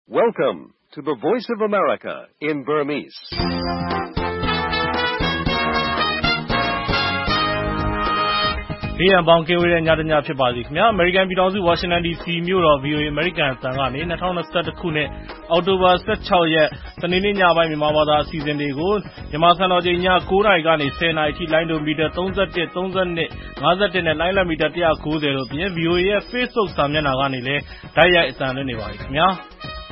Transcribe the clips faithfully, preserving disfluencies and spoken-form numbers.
Welcome to the Voice of America in Burmese. ။ဒီအပေါင်းကဝေးတဲ့ညတညဖြစ်ပါစီခင်ဗျာ။ American ပြည်တော်စု Washington ဒီ စီ မြို့တော် ဗွီ အို အေ American အသံကနေ၂၀၂၁ခုနှစ်အောက်တိုဘာ၁၆ရက်စနေနေ့ညပိုင်းမြန်မာဘာသာအစီအစဉ်တွေကိုမြန်မာစံတော်ချိန်ည၉နာရီကနေ၁၀နာရီထိလိုင်းဒိုမီတာ၃၁ ၃၂ ၅၁နဲ့လိုင်းလံမီတာ၁၉၀တို့ပြင် ဗွီ အို အေ ရဲ့ Facebook စာမျက်နှာကနေလည်းဓာတ်ရိုက်အသံလွှင့်နေပါပြီခင်ဗျာ။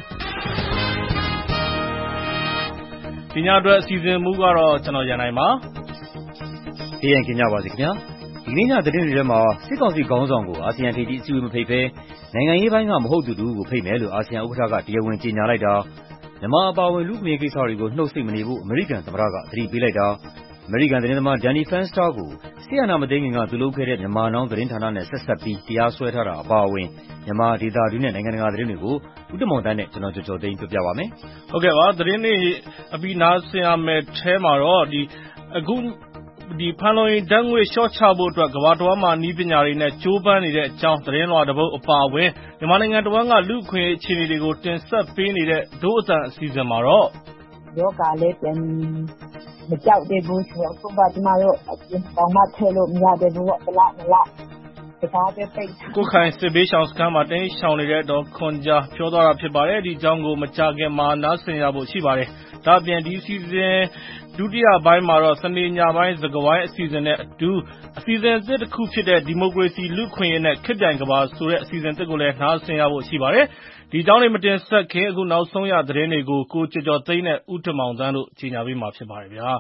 ဒီညအတွက်အစီအစဉ်မူကတော့ကျွန်တော်ရန်နိုင်ပါ။ဒီရင်ခင်ဗျာပါစီခင်ဗျာ။ဒီနေ့ညသတင်းတွေထဲမှာစစ်ကောင်စီခေါင်းဆောင်ကိုအာဆီယံထိပ်သီးအစည်းအဝေးမဖိတ်ဘဲနိုင်ငံရေးပိုင်းကမဟုတ်သူတူကိုဖိတ်မယ်လို့အာဆီယံဥက္ကဋ္ဌကတရားဝင်ကြေညာလိုက်တာမြန်မာအပါအဝင်လူ့အခွင့်အရေးကိစ္စတွေကိုနှုတ်ဆက်မနေဖို့အမေရိကန်သမ္မတကသတိပေးလိုက်တာအမေရိကန်သတင်းသမား Danny Fenster ကိုစစ်အာဏာမသိမ်းခင်ကသူလုပ်ခဲ့တဲ့မြန်မာနောင်သတင်းဌာနနဲ့ဆက်ဆက်ပြီးတရားစွဲထားတာအပါအဝင်မြန်မာဒေသတွင်းနဲ့နိုင်ငံတကာသတင်းတွေကိုဦးတမောင်တန်းနဲ့ကျွန်တော်ကြော်ကြော်သိန်းပြောပြပါမယ်။ဟုတ်ကဲ့ပါသတင်းတွေအပြီးနားဆင်ရမယ့်ထဲမှာတော့ဒီအခုဒီဖန်လုံရင်ဓာတ်ငွေ့ရှော့ချဖို့အတွက်ကမ္ဘာတော်မှာနီးပညာတွေနဲ့ကြိုးပမ်းနေတဲ့အကြောင်းသတင်းလွှာတစ်ပုဒ်အပါအဝင်မြန်မာနိုင်ငံတော်ကလူ့အခွင့်အရေးအခြေအနေတွေကိုတင်ဆက်ပေးနေတဲ့ဒို့အတန်အစီအစဉ်မှာတော့ယောဂလည်းပြန်မကြောက်တဲ့ဘူးဆိုတော့အခုပါဒီမှာတော့ပေါင်မထဲလို့မရတဲ့ဘူးကလားမလားကိုခိုင်စစ်ဘေးရှောင်စခန်းမှာတင်းရှောင်နေတဲ့ဒေါ်ခွန်ကြားပြောသွားတာဖြစ်ပါတယ်ဒီအကြောင်းကိုမကြခင်မှာနားဆင်ရဖို့ရှိပါတယ်ဒါ့အပြင်ဒီစီစဉ်ဒုတိယပိုင်းမှာတော့စနေညပိုင်းစကားဝိုင်းအစီအစဉ်နဲ့အတူအစီအစဉ်အသစ်တစ်ခုဖြစ်တဲ့ဒီမိုကရေစီလူ့ခွင့်ရေးနဲ့ခေတ်ပြိုင်ကဘာဆိုတဲ့အစီအစဉ်တစ်ကိုလည်းနားဆင်ရဖို့ရှိပါတယ်ဒီအကြောင်းတွေမတင်ဆက်ခင်အခုနောက်ဆုံးရသတင်းတွေကိုကိုကျော်ကျော်သိန်းနဲ့ဦးထမောင်သန်းတို့ကြီးညာပေးမှာဖြစ်ပါတယ်ဗျာ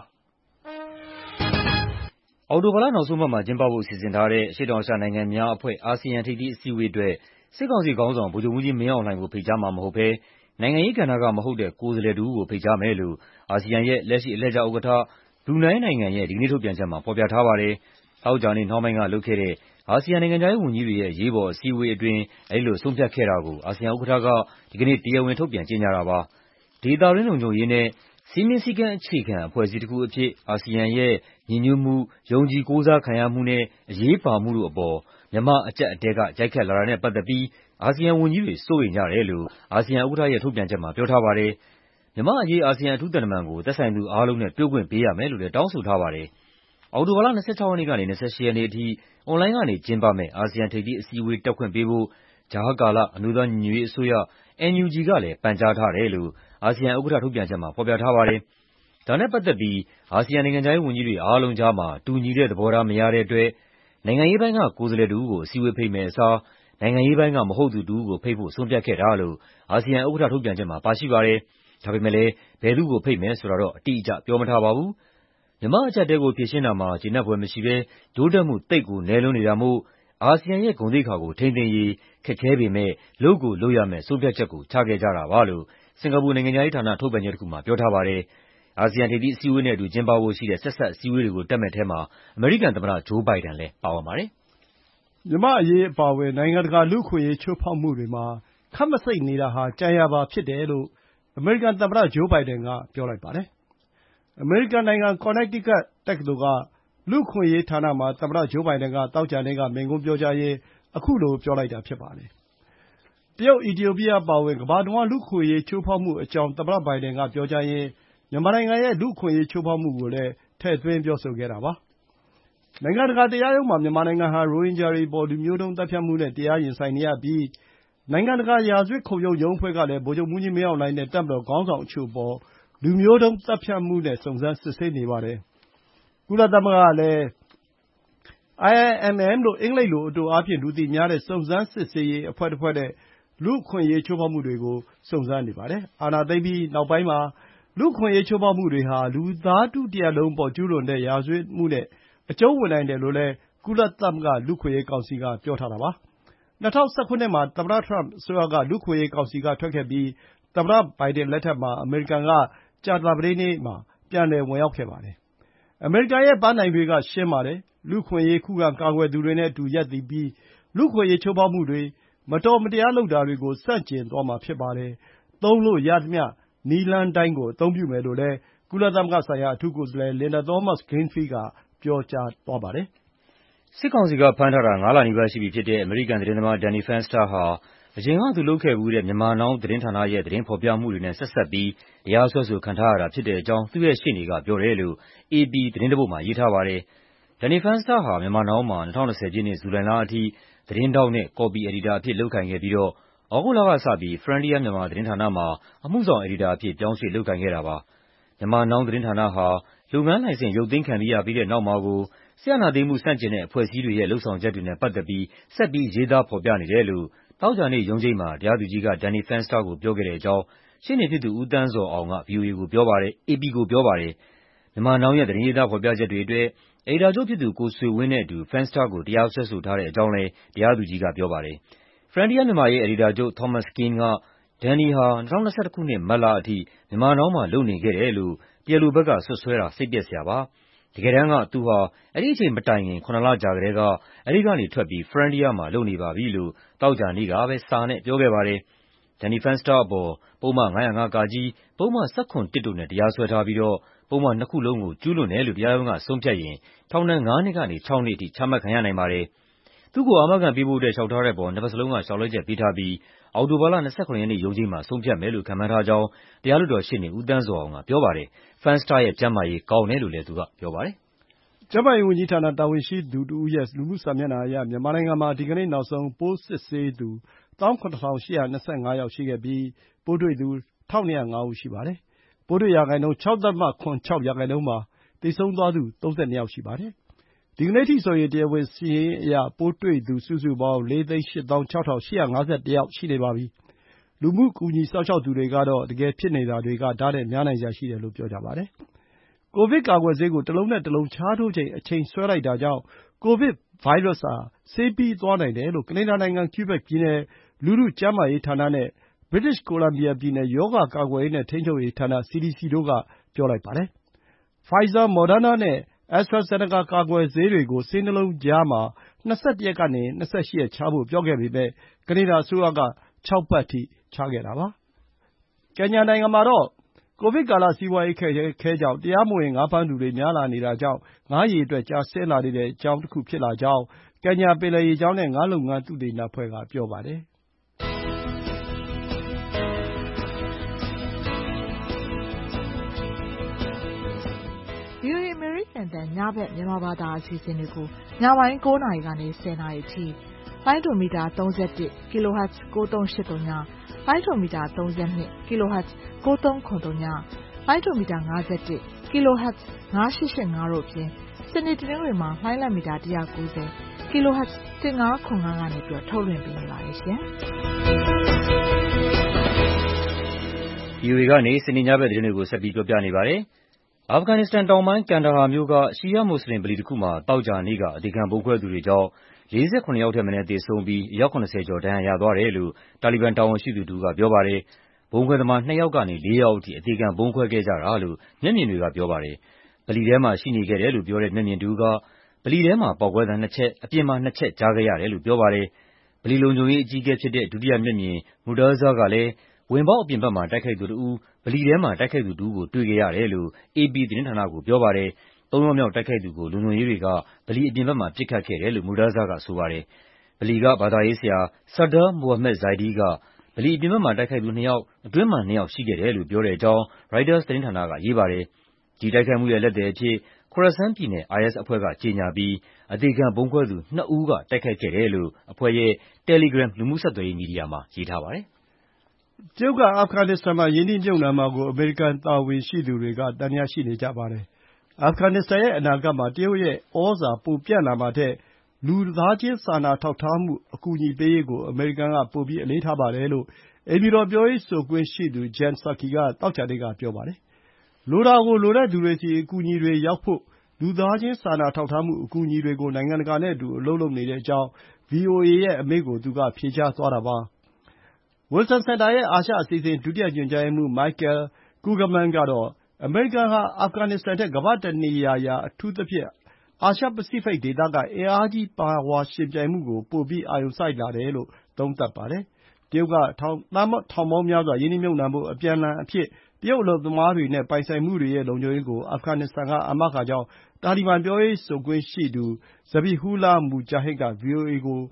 အော်တိုဘာလနောက်ဆုံးပတ်မှာကျင်းပဖို့စီစဉ်ထားတဲ့အရှေ့တောင်အာရှနိုင်ငံများအဖွဲ့အာဆီယံထိပ်သီးအစည်းအဝေးအတွက်စစ်ကောင်စီခေါင်းဆောင်ဗိုလ်ချုပ်မှူးကြီးမင်းအောင်လှိုင်ကိုဖိတ်ကြားမှာမဟုတ်ဘဲနိုင်ငံရေးကဏ္ဍကမဟုတ်တဲ့ကိုယ်စားလှယ်တူကိုဖိတ်ကြားမယ်လို့အာဆီယံရဲ့လက်ရှိအလှည့်ကျဥက္ကဋ္ဌဘရူနိုင်းနိုင်ငံရဲ့ဒီကနေ့ထုတ်ပြန်ချက်မှာဖော်ပြထားပါတယ်။အောက်ဂျာနေနှောင်းပိုင်းကလုပ်ခဲ့တဲ့အာဆီယံနိုင်ငံခြားရေးဝန်ကြီးတွေရဲ့ရေးပေါ်အစည်းအဝေးအတွင်းအဲဒီလိုဆုံးဖြတ်ခဲ့တာကိုအာဆီယံဥက္ကဋ္ဌကဒီကနေ့တရားဝင်ထုတ်ပြန်ကြေညာတာပါ။ဒေသတွင်းလုံခြုံရေးနဲ့စည်းမျဉ်းစည်းကမ်းအခြေခံအဖွဲ့အစည်းတစ်ခုအဖြစ်အာဆီယံရဲ့ညီညွတ်မှု၊ယုံကြည်ကိုးစားခံရမှုနဲ့အရေးပါမှုတို့အပေါ်မြန်မာအကျပ်အတည်းကရိုက်ခတ်လာတာနဲ့ပတ်သက်ပြီးအာဆီယံဝန်ကြီးတွေစိုးရိမ်ကြတယ်လို့အာဆီယံဥက္ကဋ္ဌရဲ့ထုတ်ပြန်ချက်မှာပြောထားပါတယ်။မြန်မာ့အရေးအာဆီယံအထူးသံတမန်ကိုသက်ဆိုင်သူအားလုံးနဲ့တွေ့ခွင့်ပေးရမယ်လို့လည်းတောင်းဆိုထားပါတယ်။အောက်တိုဘာလ၂၆ရက်နေ့ကနေ၂၈ရက်နေ့အထိအွန်လိုင်းကနေကျင်းပမယ့်အာဆီယံထိပ်သီးအစည်းအဝေးတက်ခွင့်ပေးဖို့ကြားကာလအမျိုးသားညီညွတ်ရေးအစိုးရ အန် ယူ ဂျီ ကလည်းပန်ကြားထားတယ်လို့အာဆီယံဥက္ကဋ္ဌထုတ်ပြန်ချက်မှာဖော်ပြထားပါတယ်။ဒါနဲ့ပတ်သက်ပြီးအာဆီယံနိုင်ငံခြားရေးဝန်ကြီးတွေအားလုံးကြားမှာတူညီတဲ့သဘောထားမရတဲ့အတွက်နိုင်ငံရေးပိုင်းကကိုယ်စားလှယ်တူကိုအစည်းအဝေးဖိတ်မယ့်အစားနိုင်ငံရေးပိုင်းကမဟုတ်သူတူကိုဖိတ်ဖို့ဆုံးဖြတ်ခဲ့တာလို့အာဆီယံဥက္ကဋ္ဌထုတ်ပြန်ချက်မှာပါရှိပါတယ်။ဒါပေမဲ့လည်းဘယ်သူကိုဖိတ်မယ်ဆိုတာတော့အတိအကျပြောမထားပါဘူး။မြန်မာအကျပ်အတည်းကိုဖြေရှင်းတာမှာကျေနပ်ဖွယ်မရှိဘဲတိုးတက်မှုသိပ်ကိုနည်းလွန်းနေတာမို့အာဆီယံရဲ့ဂုဏ်သိက္ခာကိုထိန်းသိမ်းရေးခက်ခဲပေမဲ့လုပ်ကိုလုပ်ရမယ့်ဆုံးဖြတ်ချက်ကိုချခဲ့ကြတာပါလို့စင်ကာပူနိုင်ငံခြားရေးဌာနထုတ်ပြန်ချက်တစ်ခုမှာပြောထားပါတယ်။အာဆီယံထိပ်သီးအစည်းအဝေးနဲ့အတူကျင်းပဖို့ရှိတဲ့ဆက်စပ်အစည်းအဝေးတွေကိုတက်မယ့်ထဲမှာအမေရိကန်သမ္မတဂျိုးဘိုင်ဒန်လည်းပါဝင်ပါတယ်။မြန်မာ့အရေးအပါအဝင်နိုင်ငံတကာလူ့အခွင့်အရေးချိုးဖောက်မှုတွေမှာခပ်မဆိတ်နေတာဟာကြံရာပါဖြစ်တယ်လို့အမေရိကန်သမ္မတဂျိုးဘိုင်ဒန်ကပြောလိုက်ပါတယ်။အမေရိကန်နိုင်ငံကော်နက်တီကတ်တက္ကသိုလ်ကလူ့အခွင့်အရေးဌာနမှာသမ္မတဂျိုးဘိုင်ဒန်ကသောကြာနေ့ကမိန့်ခွန်းပြောကြားရင်းအခုလိုပြောလိုက်တာဖြစ်ပါတယ်။တရုတ်၊အီသီယိုးပီးယားအပါအဝင်ကမ္ဘာတဝန်းလူ့အခွင့်အရေးချိုးဖောက်မှုအကြောင်းသမ္မတဘိုင်ဒန်ကပြောကြားရင်းမြန်မာနိုင်ငံရဲ့လူ့အခွင့်အရေးချိုးဖောက်မှုကိုလည်းထည့်သွင်းပြောဆိုခဲ့တာပါ။နိုင်ငံတကာတရားရုံးမှာမြန်မာနိုင်ငံဟာရိုဟင်ဂျာတွေအပေါ်လူမျိုးတုံးသတ်ဖြတ်မှုနဲ့တရားရင်ဆိုင်နေရပြီးနိုင်ငံတကာရာဇဝတ်ခုံရုံးရုံးအဖွဲ့ကလည်းဗိုလ်ချုပ်မှူးကြီးမင်းအောင်လှိုင်နဲ့တပ်မတော်ခေါင်းဆောင်အချို့အပေါ်လူမျိုးတုံးသတ်ဖြတ်မှုနဲ့စုံစမ်းစစ်ဆေးနေပါတယ်။ကုလသမဂ္ဂကလည်း အိုင် အိုင် အမ် အမ် လို့အင်္ဂလိပ်လိုအတိုအားဖြင့်လူသိများတဲ့စုံစမ်းစစ်ဆေးရေးအဖွဲ့တစ်ဖွဲ့နဲ့လူ့အခွင့်အရေးချိုးဖောက်မှုတွေကိုစုံစမ်းနေပါတယ်။အာဏာသိမ်းပြီးနောက်ပိုင်းမှာလူ့အခွင့်အရေးချိုးဖောက်မှုတွေဟာလူသားထုတစ်ရပ်လုံးအပေါ်ကျူးလွန်တဲ့ရာဇဝတ်မှုနဲ့အကျုံးဝင်နိုင်တယ်လို့လည်းကုလသမဂ္ဂလူ့အခွင့်အရေးကောင်စီကပြောထားတာပါ။၂၀၁၇ခုနှစ်မှာသမ္မတထရမ့်အစိုးရကလူ့အခွင့်အရေးကောင်စီကထွက်ခဲ့ပြီးသမ္မတဘိုင်ဒန်လက်ထက်မှာအမေရိကန်ကကြာသပတေးနေ့မှာပြန်လည်ဝင်ရောက်ခဲ့ပါတယ်။အမေရိကန်ရဲ့ပန်းတိုင်တွေကရှင်းပါတယ်။လူ့အခွင့်အရေးခုခံကာကွယ်သူတွေနဲ့အတူရပ်တည်ပြီးလူ့အခွင့်အရေးချိုးဖောက်မှုတွေမတော်မတရားလုပ်တာတွေကိုဆန့်ကျင်သွားမှာဖြစ်ပါတယ်။သုံးလို့ရသမျှနည်းလမ်းတိုင်းကိုအသုံးပြုမယ်လို့လည်းကုလသမဂ္ဂဆိုင်ရာအထူးကိုယ်စားလှယ်လင်ဒါသောမတ်စ်ဂရင်းဖီးလ်ကပြောကြားသွားပါတယ်။စစ်ကောင်စီကဖမ်းထားတာငါးလနီးပါးရှိပြီဖြစ်တဲ့အမေရိကန်သတင်းသမား Danny Fenster ဟာအရင်ကသူလုပ်ခဲ့ဖူးတဲ့ Myanmar Now သတင်းဌာနရဲ့သတင်းဖော်ပြမှုတွေနဲ့ဆက်စပ်ပြီးတရားစွဲဆိုခံထားရတာဖြစ်တဲ့အကြောင်း သူ့ရဲ့ရှေ့နေကပြောတယ်လို့ အေပီ သတင်းတပုဒ်မှာရေးထားပါတယ်။ Danny Fenster ဟာ Myanmar Now မှာ ၂၀၂၀ ပြည့်နှစ် ဇူလိုင်လအထိ သတင်းထောက်နဲ့ ကော်ပီအယ်ဒီတာအဖြစ်လုပ်ကိုင်ခဲ့ပြီးတော့ သြဂုတ်လကစပြီး Frontier Myanmar သတင်းဌာနမှာ အမှုဆောင်အယ်ဒီတာအဖြစ် ပြောင်းရွှေ့လုပ်ကိုင်ခဲ့တာပါ။ Myanmar Now သတင်းဌာနဟာ လုပ်ငန်းလိုင်စင် ရုပ်သိမ်းခံရပြီးတဲ့နောက်မှာကို စစ်အာဏာသိမ်းမှုဆန့်ကျင်တဲ့အဖွဲ့အစည်းတွေရဲ့ လုပ်ဆောင်ချက်တွေနဲ့ပတ်သက်ပြီး ဆက်ပြီး ရေးသားဖော်ပြနေတယ်လို့ သောကြာနေ့ရုံးချိန်းမှာ တရားသူကြီးက Danny Fenster ကိုပြောခဲ့တဲ့အကြောင်း ရှေ့နေဖြစ်သူ ဦးသန်းဇော်အောင်က ဗွီအိုအေကိုပြောပါတယ်။ အေပီကိုပြောပါတယ်။ Myanmar Now ရဲ့ သတင်းရေးသားဖော်ပြချက်တွေအတွက် အယ်ဒီတာချုပ်ဖြစ်သူ ကိုဆွေဝင်းနဲ့အတူ Fenster ကို တရားစွဲဆိုထားတဲ့အကြောင်းလည်း တရားသူကြီးကပြောပါတယ်။ Frontier Myanmar ရဲ့ အယ်ဒီတာချုပ် Thomas Kean က Danny ဟာ ၂၀၂၁ ခုနှစ် မတ်လအထိ Myanmar Now မှာလုပ်နေခဲ့တယ်လို့ တရားလိုဘက်ကစွပ်စွဲတာ စိတ်ပျက်စရာပါ။ တကယ်တမ်းက သူဟာ အဲဒီအချိန်မတိုင်ခင် ခုနစ်လကြာကတည်းက အဲဒီကနေထွက်ပြီး Frontier မှာလုပ်နေပါပြီလို့ သောကြာနေ့ကပဲ စာနဲ့ပြောခဲ့ပါတယ်။ Danny Fenster အပေါ် ပုဒ်မ ၅၀၅ (က) ၊ ပုဒ်မ ၁၇ (၁) တို့နဲ့ တရားစွဲထားပြီးတော့ ပုဒ်မနှစ်ခုလုံးကို ကျူးလွန်တယ်လို့ တရားရုံးကဆုံးဖြတ်ရင် ထောင်ဒဏ် ငါးနှစ်ကနေ ခြောက်နှစ်အထိ ချမှတ်ခံရနိုင်ပါတယ်။ သူ့ကိုအာမခံပေးဖို့အတွက် လျှောက်ထားတဲ့အပေါ် နှစ်ဘက်စလုံးက လျှောက်လဲချက်ပေးထားပြီး အောက်တိုဘာလ ၂၇ ရက်နေ့ရုံးချိန်းမှာ ဆုံးဖြတ်မယ်လို့ ခန့်မှန်းထားကြောင်း တရားလွှတ်တော်ရှေ့နေ ဦးသန်းဇော်အောင်ကပြောပါတယ်။ Fenster ရဲ့ကျန်းမာရေးကောင်းတယ်လို့လည်း သူကပြောပါတယ်။ကျန်းမာရေးဝန်ကြီးဌာနတာဝန်ရှိသူတဦးရဲ့လူမှုစာမျက်နှာအရ မြန်မာနိုင်ငံမှာ ဒီကနေ့နောက်ဆုံး ပိုးစစ်ဆေးသူ ၁၇,၈၂၅ ယောက်ရှိခဲ့ပြီး ပိုးတွေ့သူ ၁,၂၀၅ ဦးရှိပါတယ်။ ပိုးတွေ့ရာခိုင်နှုန်း ၆.၇၆% ပါ။ သေဆုံးသွားသူ ၃၂ ယောက်ရှိပါတယ်။ ဒီကနေ့အထိဆိုရင် တရားဝင်စာရင်းအရ ပိုးတွေ့သူစုစုပေါင်း လေးသိန်း ရှစ်သောင်း ခြောက်ထောင် ရှစ်ရာ့ငါးဆယ်တစ် ယောက်ရှိနေပါပြီ။ လူမှုကူညီစောင့်ရှောက်သူတွေကတော့ တကယ်ဖြစ်နေတာတွေက ဒါ့ထက်များနိုင်စရာရှိတယ်လို့ ပြောကြပါတယ်။ ကိုဗစ်ကာကွယ်ဆေးကို တလုံးနဲ့တလုံးခြားထိုးချိန် အချိန်ဆွဲလိုက်တာကြောင့် ကိုဗစ်ဗိုင်းရပ်စ်ဟာ ဆေးပြီးသွားနိုင်တယ်လို့ ကနေဒါနိုင်ငံ၊ ကျူးဘက်ပြည်နယ် လူထုကျန်းမာရေးဌာနနဲ့ British Columbia ပြည်နယ် ရောဂါကာကွယ်ရေးနဲ့ ထိန်းချုပ်ရေးဌာန စီ ဒီ စီ တို့က ပြောလိုက်ပါတယ်။ Pfizer, Moderna နဲ့ AstraZeneca ကာကွယ်ဆေးတွေကို ဆေးနှစ်လုံးကြားမှာ ၂၁ ရက်ကနေ ၂၈ ရက်ခြားဖို့ ပြောခဲ့ပေမယ့် ကနေဒါအစိုးရက ခြောက်ပတ်ထိခြားခဲ့တာပါ။ ကင်ညာနိုင်ငံမှာတော့ ကိုဗစ်ကာလ စီးပွားရေးအခက်အခဲကြောင့် တရားမဝင်ငါးဖမ်းသူတွေများလာနေတာကြောင့် ငါးအရေအတွက် ကျဆင်းလာနေတဲ့အကြောင်းတခုဖြစ်လာကြောင်း ကင်ညာပင်လယ်ရေကြောင်းနဲ့ ငါးလုပ်ငန်းသုတေသနအဖွဲ့က ပြောပါတယ်။ VOA အမေရိကန်အသံ ညဘက်မြန်မာဘာသာအစီအစဉ်တွေကို ညပိုင်း ကိုးနာရီကနေ ဆယ်နာရီအထိ လိုင်းဒိုမီတာ သုံး၁၁ kHz ကိုးသုံးရှစ်သုံး လိုင်းဒိုမီတာ သုံး၂ kHz ကိုးသုံးခုနစ် လိုင်းဒိုမီတာ ၅၁ kHz ငါးရှစ်ရှစ်ငါး တို့အပြင် စနေတနင်္ဂနွေမှာ လှိုင်းလတ်မီတာ ၁၉၀ kHz ၁၅ခုနစ်ငါး ကနေပြီးတော့ထုတ်လွှင့်ပေးနေပါတယ်ရှင်။ဗွီအိုအေကနေ စနေညဘက်သတင်းတွေကို ဆက်ပြီးပြောပြနေပါတယ်။ အာဖဂန်နစ္စတန်တောင်ပိုင်း၊ ကန်ဒါဟာမြို့က ရှီးယားမွတ်ဆလင်ဗလီတခုမှာ သောကြာနေ့က အသေခံဗုံးခွဲသူတွေကြောင့် လေးဆယ့်ခုနစ်ယောက်ထက်မနည်းသေဆုံးပြီး အယောက် ၇၀ ကျော် ဒဏ်ရာရသွားတယ်လို့ တာလီဘန်တာဝန်ရှိသူတဦးကပြောပါတယ်။ ဗုံးခွဲသမား နှစ်ယောက်ကနေ လေးယောက်အထိ အသေခံဗုံးခွဲခဲ့ကြတာလို့ မျက်မြင်တွေကပြောပါတယ်။ ဗလီထဲမှာရှိနေခဲ့တယ်လို့ပြောတဲ့ မျက်မြင်တဦးက ဗလီထဲမှာ ပေါက်ကွဲသံနှစ်ချက်၊ အပြင်မှာ နှစ်ချက်ကြားခဲ့ရတယ်လို့ပြောပါတယ်။ ဗလီလုံခြုံရေးအကြီးအကဲဖြစ်တဲ့ ဒုတိယမျက်မြင် Mudassar ကလည်း ဝင်ပေါက်အပြင်ဘက်မှာ တိုက်ခိုက်သူတဦး၊ ဗလီထဲမှာ တိုက်ခိုက်သူတဦးကို တွေ့ခဲ့ရတယ်လို့ အေပီသတင်းဌာနကိုပြောပါတယ်။ သုံးယောက်မြောက်တိုက်ခိုက်သူကို လုံခြုံရေးတွေက ဗလီအပြင်ဘက်မှာ ပစ်ခတ်ခဲ့တယ်လို့ Mudassar ကဆိုပါတယ်။ ဗလီက ဘာသာရေးဆရာ Sadr Mohammad Zaidi က ဗလီအပြင်ဘက်မှာ တိုက်ခိုက်သူနှစ်ယောက်၊ အတွင်းမှာနှစ်ယောက်ရှိခဲ့တယ်လို့ ပြောတဲ့အကြောင်း ရိုက်တာသတင်းဌာနကရေးပါတယ်။ ဒီတိုက်ခိုက်မှုရဲ့လက်သည်အဖြစ် Khorasan ပြည်နယ် အိုင်အက်စ်အဖွဲ့ကကြေညာပြီး အသေခံဗုံးခွဲသူနှစ်ဦးက တိုက်ခိုက်ခဲ့တယ်လို့ အဖွဲ့ရဲ့ တယ်လီဂရမ် လူမှုဆက်သွယ်ရေးမီဒီယာမှာ ရေးထားပါတယ်။ တရုတ်က အာဖဂန်နစ္စတန်မှာ ရင်းနှီးမြှုပ်နှံမှာကို အမေရိကန်တာဝန်ရှိသူတွေက သံသယရှိနေကြပါတယ်။ အာဖဂန်နစ္စတန်ရဲ့အနာဂတ်မှာ တရုတ်ရဲ့သြဇာပိုပြန့်လာမှာထက် လူသားချင်းစာနာထောက်ထားမှု အကူအညီပေးရေးကို အမေရိကန်က ပိုပြီးအလေးထားပါတယ်လို့ အိမ်ဖြူတော်ပြောရေးဆိုခွင့်ရှိသူ Jen Psaki က သောကြာနေ့ကပြောပါတယ်။ လိုတာကိုလိုတဲ့သူတွေဆီ အကူအညီတွေရောက်ဖို့ လူသားချင်းစာနာထောက်ထားမှုအကူအညီတွေကို နိုင်ငံတကာနဲ့အတူ အလုပ်လုပ်နေတဲ့အကြောင်း ဗွီအိုအေရဲ့အမေးကို သူကဖြေကြားသွားတာပါ။ Wilson စင်တာရဲ့ အာရှအစီအစဉ် ဒုတိယညွှန်ကြားရေးမှူး Michael Kugelman ကတော့ အမေရိကန်ဟာ အာဖဂန်နစ္စတန်ထက် ကမ္ဘာ့တနေရာရာ အထူးသဖြင့် အာရှပစိဖိတ်ဒေသက အင်အားကြီးပါဝါယှဉ်ပြိုင်မှုကို ပိုပြီးအာရုံစိုက်လာတယ်လို့ သုံးသပ်ပါတယ်။ တရုတ်က သန်းထောင်ပေါင်းများစွာ ရင်းနှီးမြှုပ်နှံဖို့ အပြန်အလှန်အဖြစ် တရုတ်အလုပ်သမားတွေနဲ့ ပိုင်ဆိုင်မှုတွေရဲ့လုံခြုံရေးကို အာဖဂန်နစ္စတန်က အာမခံကြောင်း တာလီဘန်ပြောရေးဆိုခွင့်ရှိသူ Zabihullah Mujahid က ဗွီအိုအေကို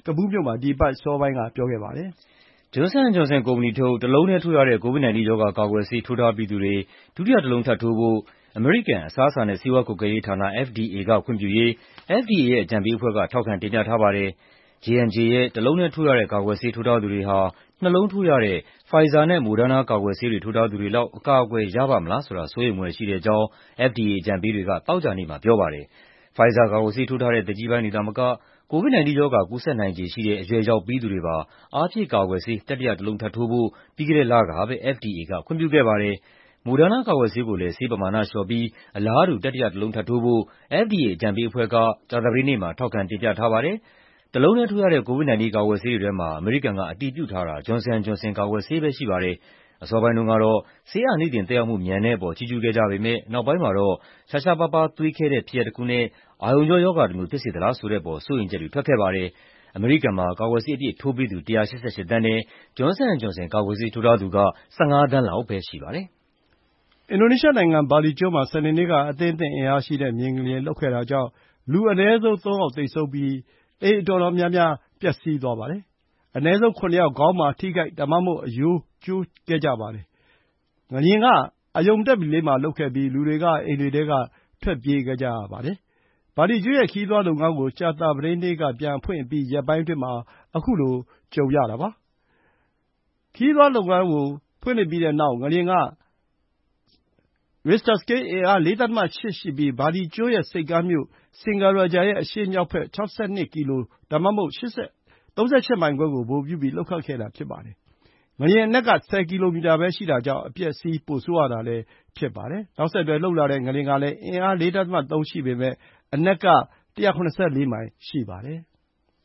ကဘူးမြို့မှာဒီအပတ်စောပိုင်းကပြောခဲ့ပါတယ်။ Johnson and Johnson ကုမ္ပဏီထုတ်တလုံးတည်းထိုးရတဲ့ ကိုဗစ်-၁၉ ရောဂါကာကွယ်ဆေးထိုးထားပြီးသူတွေဒုတိယတလုံးထပ်ထိုးဖို့ အမေရိကန်အစားအစာနဲ့ဆေးဝါးကွပ်ကဲရေးဌာန F D A ကခွင့်ပြုရေး F D A ရဲ့အကြံပေးအဖွဲ့ကထောက်ခံတင်ပြထားပါတယ်။ J and J ရဲ့တလုံးတည်းထိုးရတဲ့ကာကွယ်ဆေးထိုးထားသူတွေဟာနှစ်လုံးထိုးရတဲ့ Pfizer နဲ့ Moderna ကာကွယ်ဆေးတွေထိုးထားသူတွေလောက် အကာအကွယ်ရပါ့မလားဆိုတာစိုးရိမ်ဖွယ်ရှိတဲ့အကြောင်း F D A အကြံပေးတွေကသောကြာနေ့မှာပြောပါတယ်။ Pfizer ကာကွယ်ဆေးထိုးထားတဲ့သက်ကြီးပိုင်းတွေသာမက ကိုဗစ်-၁၉ ရောဂါကူးစက်နိုင်ခြေရှိတဲ့အရွယ်ရောက်ပြီးသူတွေပါ အားဖြည့်ကာကွယ်ဆေးတတိယတလုံးထပ်ထိုးဖို့ ပြီးခဲ့တဲ့လကပဲ F D A ကခွင့်ပြုခဲ့ပါတယ်။ Moderna ကာကွယ်ဆေးကိုလည်းဆေးပမာဏလျှော့ပြီး အလားတူတတိယတလုံးထပ်ထိုးဖို့ F D A အကြံပေးအဖွဲ့က ကြာသပတေးနေ့မှာထောက်ခံတင်ပြထားပါတယ်။ တလုံးတည်းထိုးရတဲ့ ကိုဗစ်-၁၉ ကာကွယ်ဆေးတွေထဲမှာ အမေရိကန်ကအတည်ပြုထားတာ Johnson and Johnson ကာကွယ်ဆေးပဲရှိပါတယ်။ အစောပိုင်းတုန်းကတော့ ဆေးအာနိသင်သက်ရောက်မှုမြန်တဲ့အပေါ် ချီးကျူးခဲ့ကြပေမယ့် နောက်ပိုင်းမှာတော့ ရှားရှားပါးပါးသွေးခဲတဲ့ဖြစ်ရပ်တခုနဲ့ အာရုံကြောရောဂါတမျိုးဖြစ်စေသလားဆိုတဲ့အပေါ် စိုးရိမ်ချက်တွေထွက်ခဲ့ပါတယ်။ အမေရိကန်မှာ ကာကွယ်ဆေးအပြည့်ထိုးပြီးသူ ၁၈၈ သန်းနဲ့ Johnson and Johnson ကာကွယ်ဆေးထိုးထားသူက ၁၅ သန်းလောက်ပဲရှိပါတယ်။ အင်ဒိုနီးရှားနိုင်ငံ၊ ဘာလီကျွန်းမှာ စနေနေ့ကအသင့်အတင့်အင်အားရှိတဲ့မြေငလျင်လှုပ်ခဲ့တာကြောင့်လူအနည်းဆုံးသုံးယောက်သေဆုံးပြီးအိမ်အတော်များများပျက်စီးသွားပါတယ်။ အနည်းဆုံးခုနစ်ယောက်ခေါင်းမှာထိခိုက် ဒါမှမဟုတ် အရိုးကျိုးခဲ့ကြပါတယ်။ ငလျင်ကအရုဏ်တက်လေးမှာလှုပ်ခဲ့ပြီးလူတွေကအိမ်တွေထဲကထွက်ပြေးခဲ့ကြရပါတယ်။ ဘာလီကျွန်းရဲ့ခရီးသွားလုပ်ငန်းကို ကြာသပတေးနေ့ကပြန်ဖွင့်အပြီးရက်ပိုင်းအတွင်းမှာခုလိုကြုံရတာပါ။ ခရီးသွားလုပ်ငန်းဖွင့်လှစ်ပြီးတဲ့နောက်ငလျင်က Richter scale အင်အား ၄.၈ ရှိပြီး ဘာလီကျွန်းရဲ့ဆိပ်ကမ်းမြို့ Singaraja ရဲ့အရှေ့မြောက်ဘက် ၆၂ ကီလို ဒါမှမဟုတ် ၃၈ မိုင်ခွဲကိုဗဟိုပြုပြီးလှုပ်ခတ်ခဲ့တာဖြစ်ပါတယ်။ ငလျင်အနက်က ဆယ်ကီလိုမီတာပဲရှိတာကြောင့်အပျက်အစီးပိုဆိုးရတာလည်းဖြစ်ပါတယ်။ နောက်ဆက်တွဲလှုပ်လာတဲ့ငလျင်ကလည်း အင်အား ၄.၃ ရှိပေမယ့် အနက်က ၁၇၄ မိုင်ရှိပါတယ်။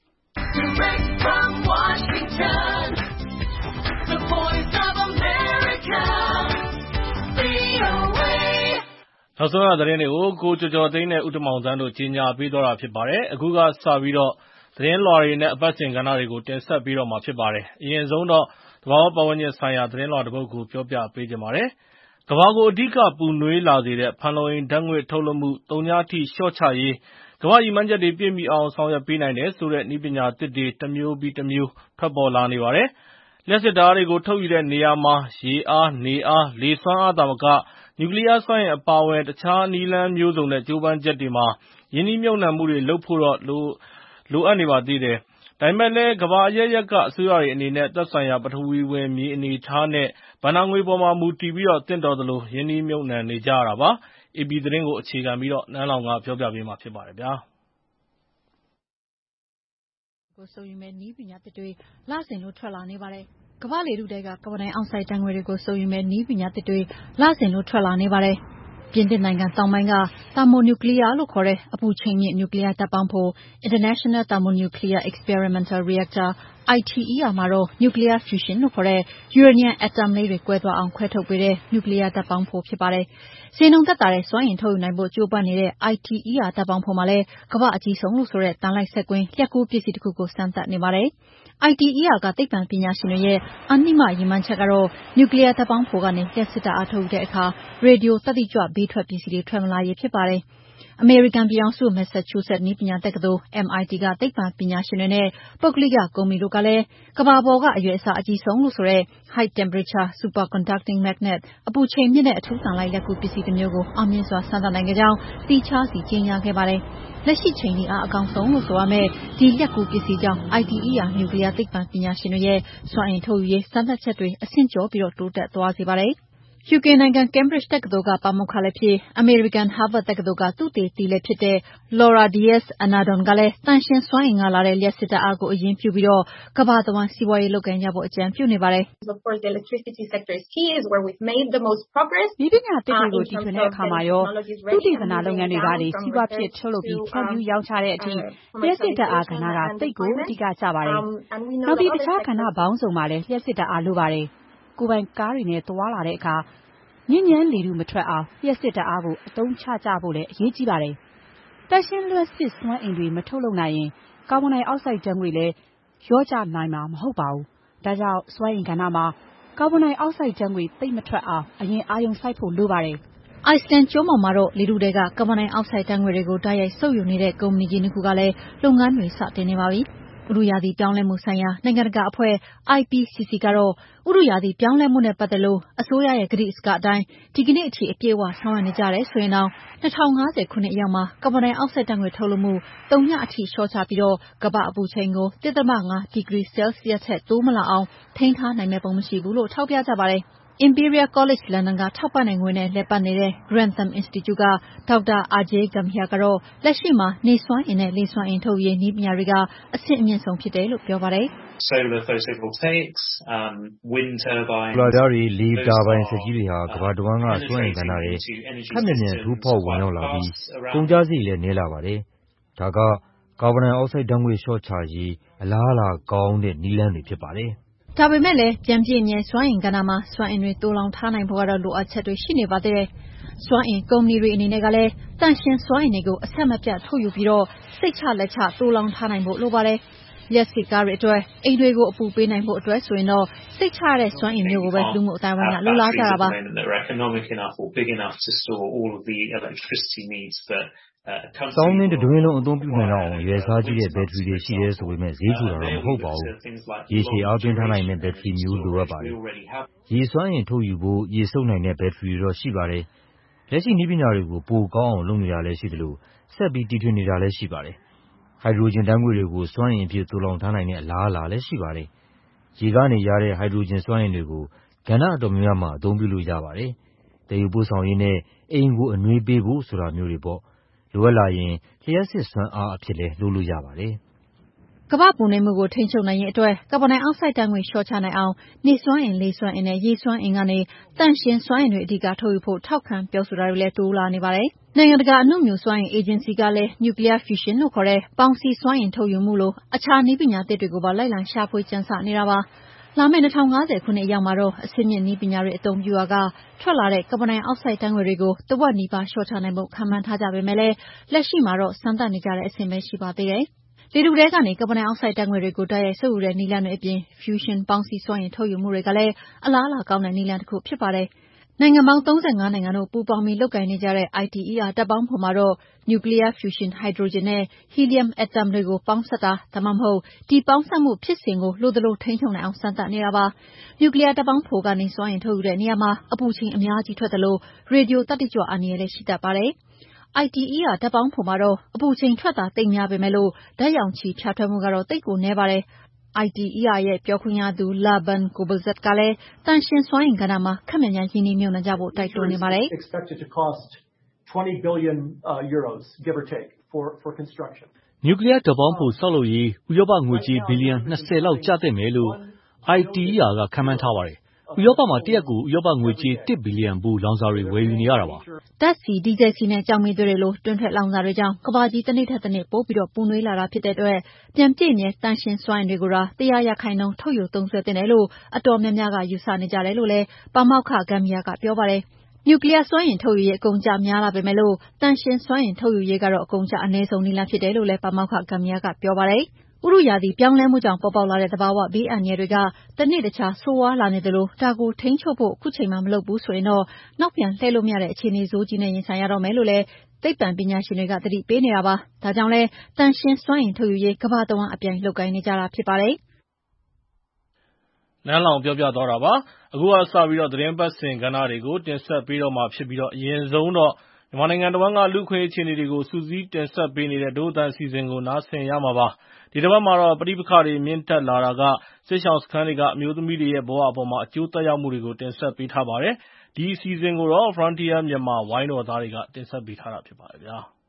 "နောက်ဆုံးရသတင်းတွေကို ကိုကျော်ကျော်သိန်းနဲ့ ဦးတင်မောင်သန်းတို့ ကြီးညာပေးသွားတာဖြစ်ပါတယ်။ အခုကစပြီး သတင်းလွှာတွေနဲ့ အပတ်စဉ်ကဏ္ဍတွေကို တင်ဆက်ပေးတော့မှာဖြစ်ပါတယ်။ အရင်ဆုံးတော့ သဘာဝပတ်ဝန်းကျင်ဆိုင်ရာသတင်းလွှာတပုဒ်ကို ပြောပြပေးချင်ပါတယ်။ ကမ္ဘာကို အဓိကပူနွေးလာစေတဲ့ ဖန်လုံအိမ်ဓာတ်ငွေ့ထုတ်လွှတ်မှု သုညထိလျှော့ချရေး ကမ္ဘာ့ရည်မှန်းချက်တွေပြည့်မီအောင် ဆောင်ရွက်ပေးနိုင်တယ်ဆိုတဲ့ နည်းပညာသစ်တွေ တမျိုးပြီးတမျိုး ထွက်ပေါ်လာနေပါတယ်။ လျှပ်စစ်ဓာတ်အားတွေကိုထုတ်ယူတဲ့နေရာမှာ ရေအား၊ နေအား၊ လေစွမ်းအားသာမက နျူကလီးယားစွမ်းအင်အပါအဝင် တခြားနည်းလမ်းမျိုးစုံနဲ့ ကြိုးပမ်းချက်တွေမှာ ရင်းနှီးမြှုပ်နှံမှုတွေလုပ်ဖို့တော့ လိုအပ်နေပါသေးတယ်။ ဒါပေမဲ့လည်း ကမ္ဘာအရပ်ရပ်ကအစိုးရတွေအနေနဲ့ သက်ဆိုင်ရာ ပထဝီဝင်မြေအနေအထားနဲ့ ဘဏ္ဍာငွေအပေါ်မှာမူတည်ပြီး သင့်တော်သလို ရင်းနှီးမြှုပ်နှံနေကြရတာပါ။ အေပီသတင်းကို အခြေခံပြီး နန်းလောင်ဝ်က ပြောပြပေးမှာဖြစ်ပါတယ်။စုပ်ယူမယ့်နည်းပညာသစ်တွေလစဉ်လိုထွက်လာနေပါတယ်။ ကမ္ဘာ့လေထုထဲကကာဗွန်ဒိုင်အောက်ဆိုဒ်ဓာတ်ငွေ့တွေကိုစုပ်ယူမယ့်နည်းပညာသစ်တွေလစဉ်လိုထွက်လာနေပါတယ်။ ပြင်သစ်နိုင်ငံတောင်ပိုင်းက သာမိုနျူကလီးယားလို့ခေါ်တဲ့အပူချိန်မြင့်နျူကလီးယားဓာတ်ပေါင်းဖို International Thermonuclear Experimental Reactor I T E R မှာတော့ Nuclear Fusion လို့ခေါ်တဲ့ ယူရေနီယံအက်တမ်လေးတွေကွဲသွားအောင်ခွဲထုတ်ပေးတဲ့ နျူကလီးယားဓာတ်ပေါင်းဖိုဖြစ်ပါတယ်။ ဈေးနှုန်းသက်သာတဲ့စွမ်းအင်ထုတ်ယူနိုင်ဖို့ကြိုးပမ်းနေတဲ့ I T E R ဓာတ်ပေါင်းဖိုမှာလည်း ကမ္ဘာ့အကြီးဆုံးလို့ဆိုတဲ့ သံလိုက်စက်ကွင်းလျှပ်ကူးပစ္စည်းတခုကိုစမ်းသပ်နေပါတယ်။ I T E R ကသိပ္ပံပညာရှင်တွေရဲ့အန္တိမရည်မှန်းချက်ကတော့ နျူကလီးယားဓာတ်ပေါင်းဖိုကနေ လျှပ်စစ်ဓာတ်အားထုတ်ယူတဲ့အခါ ရေဒီယိုသတ္တိကြွဘေးထွက်ပစ္စည်းတွေထွက်မလာရေးဖြစ်ပါတယ်။ အမေရိကန်ပြည်ထောင်စု မက်ဆာချူးဆက်နည်းပညာတက္ကသိုလ် M I T ကသိပ္ပံပညာရှင်တွေနဲ့ ပုဂ္ဂလိကကုမ္ပဏီတို့ကလည်း ကမ္ဘာပေါ်ကအရွယ်အစားအကြီးဆုံးလို့ဆိုတဲ့ High temperature superconducting magnet အပူချိန်မြင့်တဲ့အထူးသံလိုက်လျှပ်ကူးပစ္စည်းတမျိုးကိုအောင်မြင်စွာစမ်းသပ်နိုင်ခဲ့ကြောင်းသီးခြားစီကြေညာခဲ့ပါတယ်။ လက်ရှိချိန်ထိအားအကောင်းဆုံးလို့ဆိုရမယ့် ဒီလျှပ်ကူးပစ္စည်းကြောင့် I T E R နျူကလီးယားသိပ္ပံပညာရှင်တွေရဲ့စွမ်းအင်ထုတ်ယူရေးစမ်းသပ်ချက်တွေအဆင့်ကျော်ပြီးတိုးတက်သွားစေပါတယ်။ ယူကေနိုင်ငံ Cambridge တက္ကသိုလ်ကပါမောက္ခလည်းဖြစ်၊ အမေရိကန် ဟားဗတ်တက္ကသိုလ်ကသုတေသီလည်းဖြစ်တဲ့ Laura Diaz-Anardon ကလည်းသန့်ရှင်းစွမ်းအင်ကလာတဲ့လျှပ်စစ်ဓာတ်အားကိုအရင်းပြုပြီး ကမ္ဘာတဝှမ်းစီးပွါးရေးလုပ်ကိုင်ကြဖို့အကြံပြုနေပါတယ်။ "နည်းပညာသစ်တွေကိုတီထွင်တဲ့အခါမှာရော၊ သုတေသနလုပ်ငန်းတွေကနေစီးပွါးဖြစ်ထုတ်လုပ်ပြီးဖြန့်ဖြူးရောင်းချတဲ့အထိလျှပ်စစ်ဓာတ်အားကဏ္ဍကသိပ်ကိုအဓိကကျပါတယ်။ နောက်ပြီးတခြားကဏ္ဍပေါင်းစုံမှာလည်းလျှပ်စစ်ဓာတ်အားလိုပါတယ်။ ကိုယ်ပိုင်ကားတွေနဲ့သွားလာတဲ့အခါညစ်ညမ်းလေထုမထွက်အောင်လျှပ်စစ်ဓာတ်အားကိုအသုံးချကြဖို့လည်းအရေးကြီးပါတယ်။ သန့်ရှင်းလျှပ်စစ်စွမ်းအင်တွေမထုတ်လုပ်နိုင်ရင် ကာဗွန်ဒိုင်အောက်ဆိုဒ်ဓာတ်ငွေ့လည်းလျော့ကျနိုင်မှာမဟုတ်ပါဘူး။ ဒါကြောင့်စွမ်းအင်ကဏ္ဍမှာကာဗွန်ဒိုင်အောက်ဆိုဒ်ဓာတ်ငွေ့သိပ်မထွက်အောင်အရင်အာရုံစိုက်ဖို့လိုပါတယ်။" အိုက်စလန်ကျွန်းပေါ်မှာတော့လေထုထဲကကာဗွန်ဒိုင်အောက်ဆိုဒ်ဓာတ်ငွေ့တွေကိုတိုက်ရိုက်စုပ်ယူနေတဲ့ကုမ္ပဏီကြီးနှစ်ခုကလည်းလုပ်ငန်းတွေစတင်နေပါပြီ။ဥတုရာသီပြောင်းလဲမှုဆိုင်ရာနိုင်ငံတကာအဖွဲ့ I P C C ကတော့ဥတုရာသီပြောင်းလဲမှုနဲ့ပတ်သက်လို့အစိုးရရဲ့ကတိစကားအတိုင်းဒီကနေ့အထိအပြည့်အဝဆောင်ရွက်နေကြတယ်ဆိုရင်တော့၂၀၅၀ခုနှစ်အရောက်မှာကာဗွန်ဒိုင်အောက်ဆိုဒ်ဓာတ်ငွေ့ထုတ်လွှတ်မှုသုညအထိလျှော့ချပြီးတော့ကမ္ဘာအပူချိန်ကို တစ်ဒသမငါးဒီဂရီဆဲလ်စီးယပ်စ်ထက်တိုးမလာအောင်ထိန်းထားနိုင်မယ့်ပုံမရှိဘူးလို့ထောက်ပြကြပါတယ်။ Imperial College London ကထောက်ပံ့တဲ့ငွေနဲ့လည်ပတ်နေတဲ့ Grantham Institute ကဒေါက်တာ Ajay Gambiar ကတော့လက်ရှိမှာနေစွမ်းအင်နဲ့လေစွမ်းအင်ထုတ်ယူရေးနည်းပညာတွေကအဆင့်အမြင့်ဆုံးဖြစ်တယ်လို့ပြောပါတယ်။ Solar photovoltaics, um, wind turbines, ဆိုလာဓာတ်တွေလေတာဘိုင်စက်ကြီးတွေဟာကမ္ဘာတစ်ဝန်းကစွမ်းအင်ကဏ္ဍတွေခက်မြန်မြန်ထိုးဖောက်ဝင်ရောက်လာပြီးကုန်ကျစရိတ်လည်းနည်းလာပါတယ်။ဒါကကာဗွန်ဒိုင်အောက်ဆိုဒ်ဓာတ်ငွေ့လျှော့ချရေးအလားအလာကောင်းတဲ့နည်းလမ်းတွေဖြစ်ပါတယ်။ဒါပေမဲ့လည်းပြန်ပြည့်မြဲစွမ်းအင်ကဏ္ဍမှာစွမ်းအင်တွေတိုးလောင်ထားနိုင်ဖို့ကတော့လိုအပ်ချက်တွေရှိနေပါသေးတယ်။စွမ်းအင်ကုမ္ပဏီတွေအနေနဲ့ကလည်းတန့်ရှင်းစွမ်းအင်တွေကိုအဆက်မပြတ်ထုတ်ယူပြီးတော့စိတ်ချလက်ချတိုးလောင်ထားနိုင်ဖို့လိုပါတယ်။လျှပ်စစ်ကားတွေအတွက်အိမ်တွေကိုအပူပေးနိုင်ဖို့အတွက်ဆိုရင်တော့စိတ်ချတဲ့စွမ်းအင်မျိုးကိုပဲလူမှုအတိုင်းအဝိုင်းကလိုလားကြတာပါ။စောင်းနှင်းတွင်းလုံးအသုံးပြုနိုင်အောင်ရွယ်စားကြည့်တဲ့ဘက်ထရီတွေရှိတယ်ဆိုပေမဲ့ဈေးချိုတာတော့မဟုတ်ပါဘူး။ရေရှည်အားသွင်းထားနိုင်တဲ့ဘက်ထရီမျိုးလိုအပ်ပါတယ်။ရေစွမ်းအင်ထုတ်ယူဖို့ရေစုပ်နိုင်တဲ့ဘက်ထရီတွေတော့ရှိပါတယ်။လက်ရှိနည်းပညာတွေကိုပိုကောင်းအောင်လုပ်နေတာလည်းရှိသလိုဆက်ပြီးတီထွင်နေတာလည်းရှိပါတယ်။ဟိုက်ဒရိုဂျင်ဓာတ်ငွေ့တွေကိုစွမ်းအင်အဖြစ်သိုလှောင်ထားနိုင်တဲ့အလားအလာလည်းရှိပါတယ်။ရေကနေရတဲ့ဟိုက်ဒရိုဂျင်စွမ်းအင်တွေကိုကဏ္ဍအတော်များများမှာအသုံးပြုလို့ရပါတယ်။သယ်ယူပို့ဆောင်ရေးနဲ့အိမ်ကိုအနွေးပေးဖို့ဆိုတာမျိုးတွေပေါ့။လိုအပ်လာရင်လျှပ်စစ်စွမ်းအားအဖြစ်လည်းလုပ်လို့ရပါတယ်။ကမ္ဘာ့ပူနွေးမှုကိုထိန်းချုပ်နိုင်ရေးအတွက်ကာဗွန်ဒိုင်အောက်ဆိုဒ်ဓာတ်ငွေ့လျှော့ချနိုင်အောင်နေစွမ်းအင်လေစွမ်းအင်နဲ့ရေစွမ်းအင်ကနေသန့်ရှင်းစွမ်းအင်တွေအဓိကထုတ်ယူဖို့ထောက်ခံပြောဆိုတာတွေလည်းတိုးလာနေပါတယ်။နိုင်ငံတကာအနုမြူစွမ်းအင်အေဂျင်စီကလည်း Nuclear Fusion လို့ခေါ်တဲ့ပေါင်းစည်းစွမ်းအင်ထုတ်ယူမှုလိုအခြားနည်းပညာသစ်တွေကိုပါလိုက်လံရှာဖွေကြံစနေတာပါ။လာမယ့်၂၀၅၀ခုနှစ်အရောက်မှာတော့အဆင့်မြင့်နည်းပညာတွေအသုံးပြုရာကထွက်လာတဲ့ကာဗွန်ဒိုင်အောက်ဆိုဒ်ဓာတ်ငွေ့တွေကိုတဝက်နီးပါးလျှော့ချနိုင်ဖို့ခန့်မှန်းထားကြပေမဲ့လည်းလက်ရှိမှာတော့စမ်းသပ်နေကြတဲ့အဆင့်ပဲရှိပါသေးတယ်။လေထုထဲကနေကာဗွန်ဒိုင်အောက်ဆိုဒ်ဓာတ်ငွေ့တွေကိုတိုက်ရိုက်စုပ်ယူတဲ့နည်းလမ်းတွေအပြင် Fusion ပေါင်းစည်းစွမ်းအင်ထုတ်ယူမှုတွေကလည်းအလားအလာကောင်းတဲ့နည်းလမ်းတစ်ခုဖြစ်ပါတယ်။နိုင်ငံပေါင်း၃၅နိုင်ငံတို့ပူးပေါင်းပြီးလုပ်ကိုင်နေကြတဲ့ I T E R ဓာတ်ပေါင်းဖိုမှာတော့ Nuclear Fusion ဟိုက်ဒရိုဂျင်နဲ့ Helium atom တွေကိုပေါင်းစပ်တာဒါမှမဟုတ်ဒီပေါင်းစပ်မှုဖြစ်စဉ်ကိုလိုသလိုထိန်းချုပ်နိုင်အောင်စမ်းသပ်နေတာပါ။ နျူကလီးယားဓာတ်ပေါင်းဖိုကနေစွမ်းအင်ထုတ်ယူတဲ့နေရာမှာအပူချိန်အများကြီးထွက်သလိုရေဒီယိုသတ္တိကြွအန္တရာယ်လည်းရှိတတ်ပါတယ်။ I T E R ဓာတ်ပေါင်းဖိုမှာတော့အပူချိန်ထွက်တာသိပ်များပေမဲ့လို့ဓာတ်ရောင်ခြည်ဖြာထွက်မှုကတော့သိပ်ကိုနည်းပါတယ်။ I T E R ရဲ့ပြောခွင့်ရသူ Laban Kobelzad ကလည်းသန့်ရှင်းစွမ်းအင်ကဏ္ဍမှာခပ်မြန်မြန်ရင်းနှီးမြှုပ်နှံကြဖို့တိုက်တွန်းနေပါတယ်။ “နျူကလီးယားဓာတ်ပေါင်းဖိုဆောက်လုပ်ရေးဥရောပငွေကြေးဘီလီယံ၂၀လောက်ကျသင့်မယ်လို့ I T E R ကခန့်မှန်းထားပါတယ်။ဥရောပမှာတရက်ကိုဥရောပငွေကြေးတစ်ဘီလီယံဖိုးလောင်စာတွေဝယ်ယူနေရတာပါ။ ”ဓာတ်ဆီ၊ဒီဇယ်ဆီနဲ့ကျောက်မီးသွေးတွေလိုတွင်းထွက်လောင်စာတွေကြောင့်ကမ္ဘာကြီးတနေ့ထက်တနေ့ပိုပြီးပူနွေးလာတာဖြစ်တဲ့အတွက်ပြန်ပြည့်မြဲသန့်ရှင်းစွမ်းအင်တွေကိုသာ၁၀၀ရာခိုင်နှုန်းထုတ်ယူသုံးစွဲသင့်တယ်လို့အတော်များများကယူဆနေကြတယ်လို့လည်းပါမောက္ခ Gambier ကပြောပါတယ်။နျူကလီးယားစွမ်းအင်ထုတ်ယူရေးအကုန်အကျများလာပေမဲ့လို့သန့်ရှင်းစွမ်းအင်ထုတ်ယူရေးကတော့အကုန်အကျအနည်းဆုံးနည်းလမ်းဖြစ်တယ်လို့လည်းပါမောက္ခ Gambier ကပြောပါတယ်။ဥတုရာသီပြောင်းလဲမှုကြောင့်ပေါ်ပေါက်လာတဲ့သဘာဝဘေးအန္တရာယ်တွေကတနေ့တခြားဆိုးဝါးလာနေသလိုဒါကိုထိန်းချုပ်ဖို့ခုချိန်မှာမလုပ်ဘူးဆိုရင်တော့နောက်ပြန်လှည့်လို့မရတဲ့အခြေအနေဆိုးကြီးနဲ့ရင်ဆိုင်ရတော့မယ်လို့လည်းသိပ္ပံပညာရှင်တွေကသတိပေးနေတာပါ။ဒါကြောင့်လည်းသန့်ရှင်းစွမ်းအင်ထုတ်ယူရေးကမ္ဘာတဝန်းအပြိုင်လုပ်ကိုင်နေကြတာဖြစ်ပါတယ်။နန်းလောင်ပြောပြသွားတာပါ။အခုကစပြီးတော့သတင်းပတ်စဉ်ကဏ္ဍတွေကိုတင်ဆက်ပေးတော့မှာဖြစ်ပြီးတော့အရင်ဆုံးတော့မြန်မာနိုင်ငံတဝန်းကလူ့အခွင့်အရေးအခြေအနေတွေကိုစူးစီးတင်ဆက်ပေးနေတဲ့ဒို့အသံအစီအစဉ်ကိုနားဆင်ရမှာပါ။ဒီတစ်ပတ်မှာတော့ပဋိပက္ခတွေမြင့်တက်လာတာကစစ်ရှောင်စခန်းတွေကအမျိုးသမီးတွေရဲ့ဘဝအပေါ်မှာအကျိုးသက်ရောက်မှုတွေကိုတင်ဆက်ပေးထားပါတယ်။ဒီအစီအစဉ်ကိုတော့ Frontier Myanmar ဝိုင်းတော်သားတွေကတင်ဆက်ပေးထားတာဖြစ်ပါတယ်ဗျာ။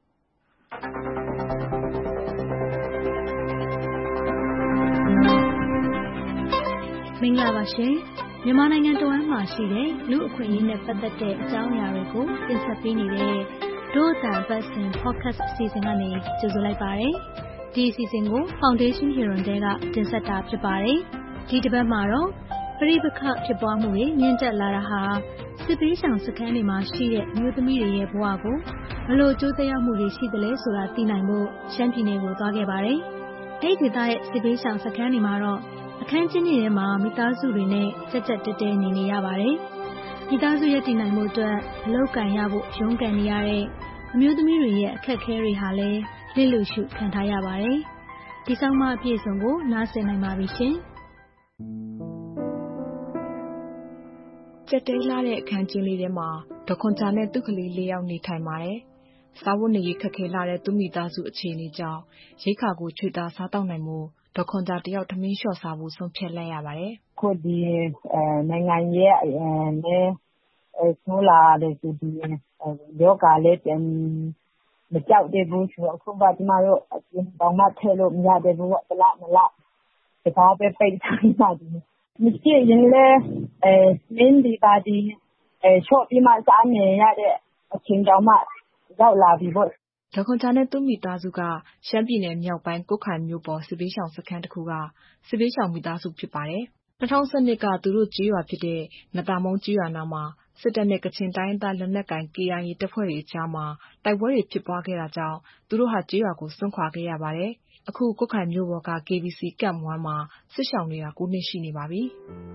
မင်္ဂလာပါရှင်။မြန်မာနိုင်ငံတဝန်းမှာရှိတဲ့လူ့အခွင့်အရေးနဲ့ပတ်သက်တဲ့အကြောင်းအရာတွေကိုတင်ဆက်ပေးနေတဲ့ဒို့အသံပတ်စဉ် podcast အစီအစဉ်ကနေကြိုဆိုလိုက်ပါတယ်။ဒီအစီအစဉ်ကို Foundation Hero တဲကတင်ဆက်တာဖြစ်ပါတယ်။ဒီတစ်ပတ်မှာတော့ပဋိပက္ခဖြစ်ပွားမှုတွေမြင့်တက်လာတာဟာစစ်ပေးရှောင်စခန်းတွေမှာရှိတဲ့အမျိုးသမီးတွေရဲ့ဘဝကိုဘယ်လိုကျိုးသက်ရောက်မှုတွေရှိသလဲဆိုတာသိနိုင်ဖို့ရှမ်းပြည်နယ်ကိုသွားခဲ့ပါတယ်။အဲဒီဒေသရဲ့စစ်ပေးရှောင်စခန်းတွေမှာတော့အခန်းချင်းကြီးထဲမှာမိသားစုတွေနဲ့ကြက်ကြက်တဲတဲနေနေရပါတယ်။မိသားစုရည်တည်နိုင်မှုအတွက်အလုပ်ကန်ရဖို့ရုန်းကန်နေရတဲ့အမျိုးသမီးတွေရဲ့အခက်အခဲတွေဟာလည်းလစ်လျူရှုခံထားရပါတယ်။ဒီဆောင်မအပြည့်အစုံကိုနားဆင်နိုင်ပါပြီရှင်ကျက်တဲလာတဲ့အခန်းချင်းလေးထဲမှာဒေါခွန်ဂျာနဲ့သူ့ကလေးလေးယောက်နေထိုင်ပါတယ်။စားဝတ်နေရေးခက်ခဲလာတဲ့သူမိသားစုအခြေအနေကြောင့်ရိတ်ခါကိုချွေသားစားတောက်နိုင်မှုဒေါခွန်ဂျာတယောက်ထမင်းလျှော့စားဖို့ဆုံးဖြတ်လိုက်ရပါတယ်။ခုဒီနိုင်ငံရဲ့နဲ့ဆိုလာတဲ့ဒီယောဂလေးပြန်မကြောက်တဲ့ဘူးဆိုအခုပါကျမတို့အပြင်ပေါင်းမထဲလို့မရတဲ့ဘူးကလားမလားဒါပဲပိတ်ထားပါတယ်မရှိရင်လည်းအဲမင်းဒီပါဒီအဲချော့ပြီးမှစားနေရတဲ့အချိန်တောင်မှရောက်လာပြီပေါ့ဒေါခွန်ဂျာနဲ့သူ့မိသားစုကရှမ်းပြည်နယ်မြောက်ပိုင်းကုတ်ခိုင်မြို့ပေါ်စစ်ပေးဆောင်စခန်းတစ်ခုကစစ်ပေးဆောင်မိသားစုဖြစ်ပါတယ်၂၀၁၂ကသူတို့ကြေးရွာဖြစ်တဲ့နတာမုံကြေးရွာနာမှာစစ်တပ်နဲ့ကချင်တိုင်းသားလက်နက်ကိုင် K I A တပ်ဖွဲ့တွေအကြားမှာတိုက်ပွဲတွေဖြစ်ပွားခဲ့တာကြောင့်သူတို့ဟာကြေးရွာကိုစွန့်ခွာခဲ့ရပါတယ်။အခုကုတ်ခိုင်မြို့ပေါ်က K B C ကပ်မွမ်းမှာစစ်ရှောင်နေတာ၉နှစ်ရှိနေပါပြီ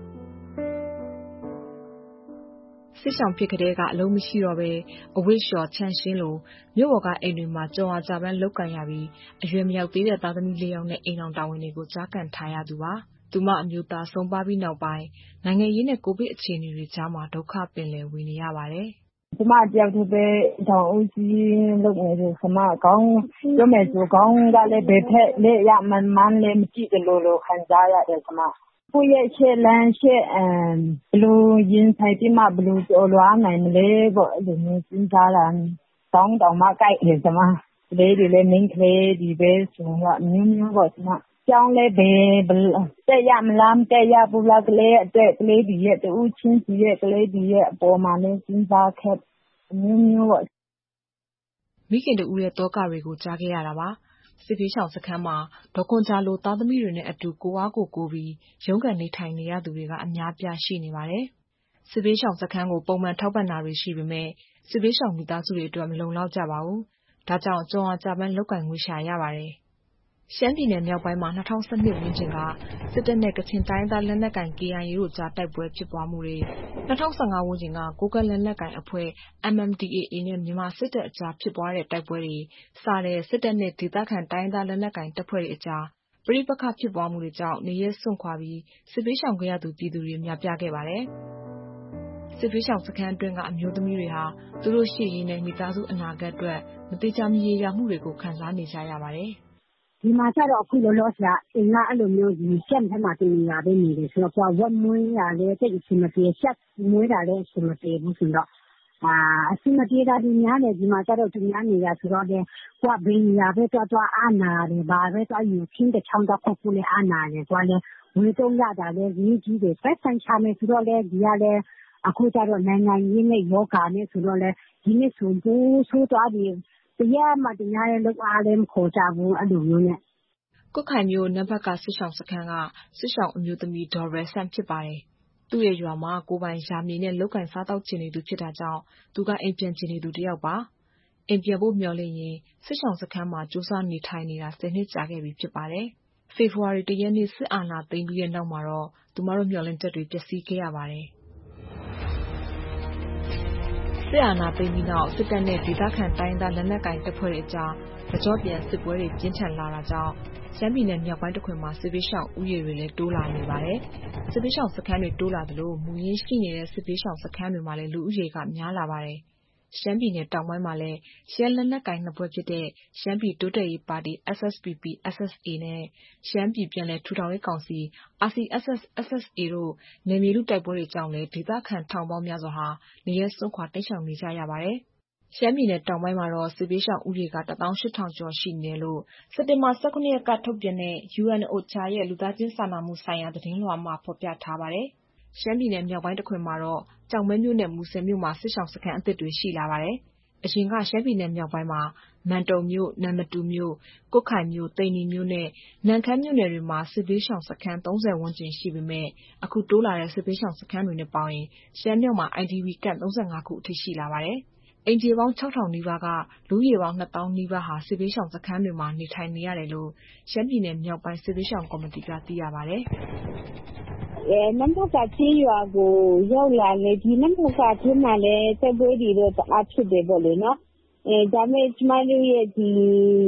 ။စစ်ဆောင်ဖြစ်ကလေးကအလုံးမရှိတော့ပဲအဝိရှော်ချမ်းရှင်းလို့မြို့ပေါ်ကအိမ်တွေမှာကြော်အားကြပန်းလောက်ကန်ရပြီးအရွယ်မရောက်သေးတဲ့သားသမီးလေးယောက်နဲ့အိမ်အောင်တာဝန်တွေကိုကြားကန်ထားရသူပါသူမအမျိုးသားဆုံးပါပြီးနောက်ပိုင်းနိုင်ငံရေးနဲ့ကိုဗစ်အခြေအနေတွေကြားမှာဒုက္ခပင်လယ်ဝင်နေရပါတယ်ကျမတယောက်တည်းပဲတောင်ဦးစီးလုပ်နေတယ်ကျမကောင်းပြောမယ်ဆိုကောင်းကလည်းဘယ်ဖက်လက်ရမှန်မှန်လည်းမကြည့်တယ်လို့လို့ခံစားရတယ်ကျမကိုယ့်ရဲ့ရှေ့လမ်းရှေ့အမ်ဘလူးရင်ဆိုင်ပြီးမှဘလူးကျော်လွားနိုင်မလဲပေါ့အဲ့လိုမျိုးစဉ်းစားလာတောင်းတောင်မှကြိုက်တယ်ကျမကလေးတွေလည်းမင်းကလေးဒီပဲဆိုတော့မျိုးမျိုးပေါ့ကျမကျောင်းလည်းပဲတက်ရမလားတက်ရဘူးလားကလေးအတက်ကလေးဒီရဲ့တူချင်းစီရဲ့ကလေးဒီရဲ့အပေါ်မှာလည်းစဉ်းစားခဲ့မျိုးမျိုးပေါ့မိခင်တို့ရဲ့တောကတွေကိုကြားခဲ့ရတာပါစစ်ပေးဆောင်စခန်းမှာဒေါခွန်ဂျာလိုသားသမီးတွေနဲ့အတူကိုအားကိုကိုပြီးရုန်းကန်နေထိုင်နေရသူတွေကအများပြားရှိနေပါတယ်စစ်ပေးဆောင်စခန်းကိုပုံမှန်ထောက်ပံ့တာတွေရှိပေမဲ့စစ်ပေးဆောင်မိသားစုတွေအတွက်မလုံလောက်ကြပါဘူးဒါကြောင့်ကြော်အားကြပန်းလောက်ကန်ငွေရှာရပါတယ်ရှမ်းပြည်နယ်မြောက်ပိုင်းမှာ၂၀၁၂ဝန်းကျင်ကစစ်တပ်နဲ့ကချင်တိုင်းသားလက်နက်ကိုင် K I A တို့ကြားတိုက်ပွဲဖြစ်ပွားမှုတွေ၂၀၁၅ဝန်းကျင်ကကိုကလက်နက်ကိုင်အဖွဲ့ M M D A A နဲ့မြန်မာစစ်တပ်အကြားဖြစ်ပွားတဲ့တိုက်ပွဲတွေစတဲ့စစ်တပ်နဲ့ဒေသခံတိုင်းသားလက်နက်ကိုင်တပ်ဖွဲ့တွေအကြားပဋိပက္ခဖြစ်ပွားမှုတွေကြောင့်နေရဲစွန့်ခွာပြီးစစ်ပေးရှောင်ခဲ့ရသူပြည်သူတွေများပြားခဲ့ပါတယ်စစ်ပေးရှောင်စခန်းအတွင်းကအမျိုးသမီးတွေဟာသူတို့ရှိရင်းနဲ့မိသားစုအနာဂတ်အတွက်မတိကျမရေရာမှုတွေကိုခံစားနေကြရပါတယ်ဒီမှာကျတော့အခုလောလောဆယ်အင်းကအဲ့လိုမျိုးဒီချက်ထဲမှာတင်ရပဲနေတယ်ဆိုတော့ဝတ်မွေးရလေတိတ်အစမပြေချက်မွေးတာလည်းအစမပြေဘူးဆိုတော့အာအစမပြေတာဒီများလေဒီမှာကျတော့သူများနေရဆိုတော့လေကိုကဘင်းရပဲတော့တော့အာနာတယ်ဘာပဲတော့ယူခင်းတဲ့ချောင်းတော့ခုတ်လို့အာနာတယ်ဆိုတော့ဝေတုံးရတာလေကြီးကြီးတွေဖက်ဆန်ချမယ်ဆိုတော့လေဒီရလေအခုကျတော့နိုင်ငံရေးနဲ့ယောဂနဲ့ဆိုတော့လေဒီနေ့ဆိုဘူးဆိုတော့ဒီတရားမှတရားရဲ့လောက်အားလည်းမခေါ်ကြဘူးအဲ့လိုမျိုးနဲ့ကုတ်ခိုင်မြို့နံပါတ်ကစစ်ဆောင်စခန်းကစစ်ဆောင်အမျိုးသမီးဒေါ်ရယ်ဆန်ဖြစ်ပါတယ်သူ့ရဲ့ရွာမှာကိုပိုင်ယာမြေနဲ့လုတ်ကန်စားတောက်ချင်နေသူဖြစ်တာကြောင့်သူကအိမ်ပြန်ချင်နေသူတယောက်ပါအိမ်ပြန်ဖို့မျှော်လင့်ရင်စစ်ဆောင်စခန်းမှာစူးစမ်းနေထိုင်နေတာဆယ်နှစ်ကြာခဲ့ပြီဖြစ်ပါတယ်ဖေဖော်ဝါရီလတစ်ရက်နေ့စစ်အာဏာသိမ်းပြီးတဲ့နောက်မှာတော့သူမတို့မျှော်လင့်ချက်တွေပျက်စီးခဲ့ရပါတယ်စစ်အာဏာသိမ်းပြီးနောက်စစ်တပ်နဲ့ဒေသခံတိုင်းသားလက်နက်ကိုင်တပ်ဖွဲ့တွေအကြားကြောပြန်စစ်ပွဲတွေပြင်းထန်လာတာကြောင့်ရှမ်းပြည်နယ်မြောက်ပိုင်းတစ်ခွင်မှာစစ်ပေးရှောင်ဥယျာဉ်တွေလည်းတိုးလာနေပါတယ်။စစ်ပေးရှောင်စခန်းတွေတိုးလာသလိုမူရင်းရှိနေတဲ့စစ်ပေးရှောင်စခန်းတွေမှာလည်းလူဦးရေကများလာပါတယ်။ရှမ်းပြည်နယ်တောင်ပိုင်းမှာလည်းရှမ်းလက်နက်ကိုင်နှစ်ဖွဲ့ဖြစ်တဲ့ရှမ်းပြည်တိုးတက်ရေးပါတီ S S P P S S A နဲ့ရှမ်းပြည်ပြည်နယ်ထူထောင်ရေးကောင်စီ R C S S S S A တို့နယ်မြေလူတိုက်ပွဲတွေကြောင့်လည်းဒေသခံထောင်ပေါင်းများစွာဟာနေရဲစွန့်ခွာတိမ်းရှောင်နေကြရပါတယ်။ရှမ်းပြည်နယ်တောင်ပိုင်းမှာတော့စစ်ပေးရှောင်ဦးရေကတစ်သောင်းရှစ်ထောင်ကျော်ရှိနေတယ်လို့စက်တင်ဘာ၁၇ရက်ကထုတ်ပြန်တဲ့ U N O C H A ရဲ့လူသားချင်းစာနာမှုဆိုင်ရာသတင်းလွှာမှာဖော်ပြထားပါတယ်။ရှမ်းပြည်နယ်မြောက်ပိုင်းတစ်ခွင်မှာတော့ကြောင်မဲမြို့နဲ့မူဆယ်မြို့မှာစစ်ဆောင်စခန်းအသစ်တွေရှိလာပါတယ်။အရင်ကရှမ်းပြည်နယ်မြောက်ပိုင်းမှာမန်တုံမြို့၊နမ္မတူမြို့၊ကွတ်ခိုင်မြို့၊သိန္နီမြို့နဲ့နမ့်ခမ်းမြို့နယ်တွေမှာစစ်ပေးရှောင်စခန်းသုံးဆယ်ဝန်းကျင်ရှိပေမဲ့အခုတိုးလာတဲ့စစ်ပေးရှောင်စခန်းတွေနဲ့ပေါင်းရင်ရှမ်းမြောက်မှာ I D P ကန့်သုံးဆယ်ငါးခုအထိရှိလာပါတယ်။အိမ်ခြေပေါင်း၆ထောင်နီးပါးကလူဦးရေပေါင်းနှစ်သောင်းနီးပါးဟာစစ်ပေးရှောင်စခန်းတွေမှာနေထိုင်နေရတယ်လို့ရှမ်းပြည်နယ်မြောက်ပိုင်းစစ်ပေးရှောင်ကော်မတီကသိရပါတယ်။အဲနံပါတ်ကကြေးရွာကိုရောက်လာလေဒီနံပါတ်ကထင်းမှလည်းစက်ပွဲတွေတော့တအားဖြစ်တယ်ပေါ့လေနော်။အဲဒါမဲ့ကျမတို့ရဲ့ဒီ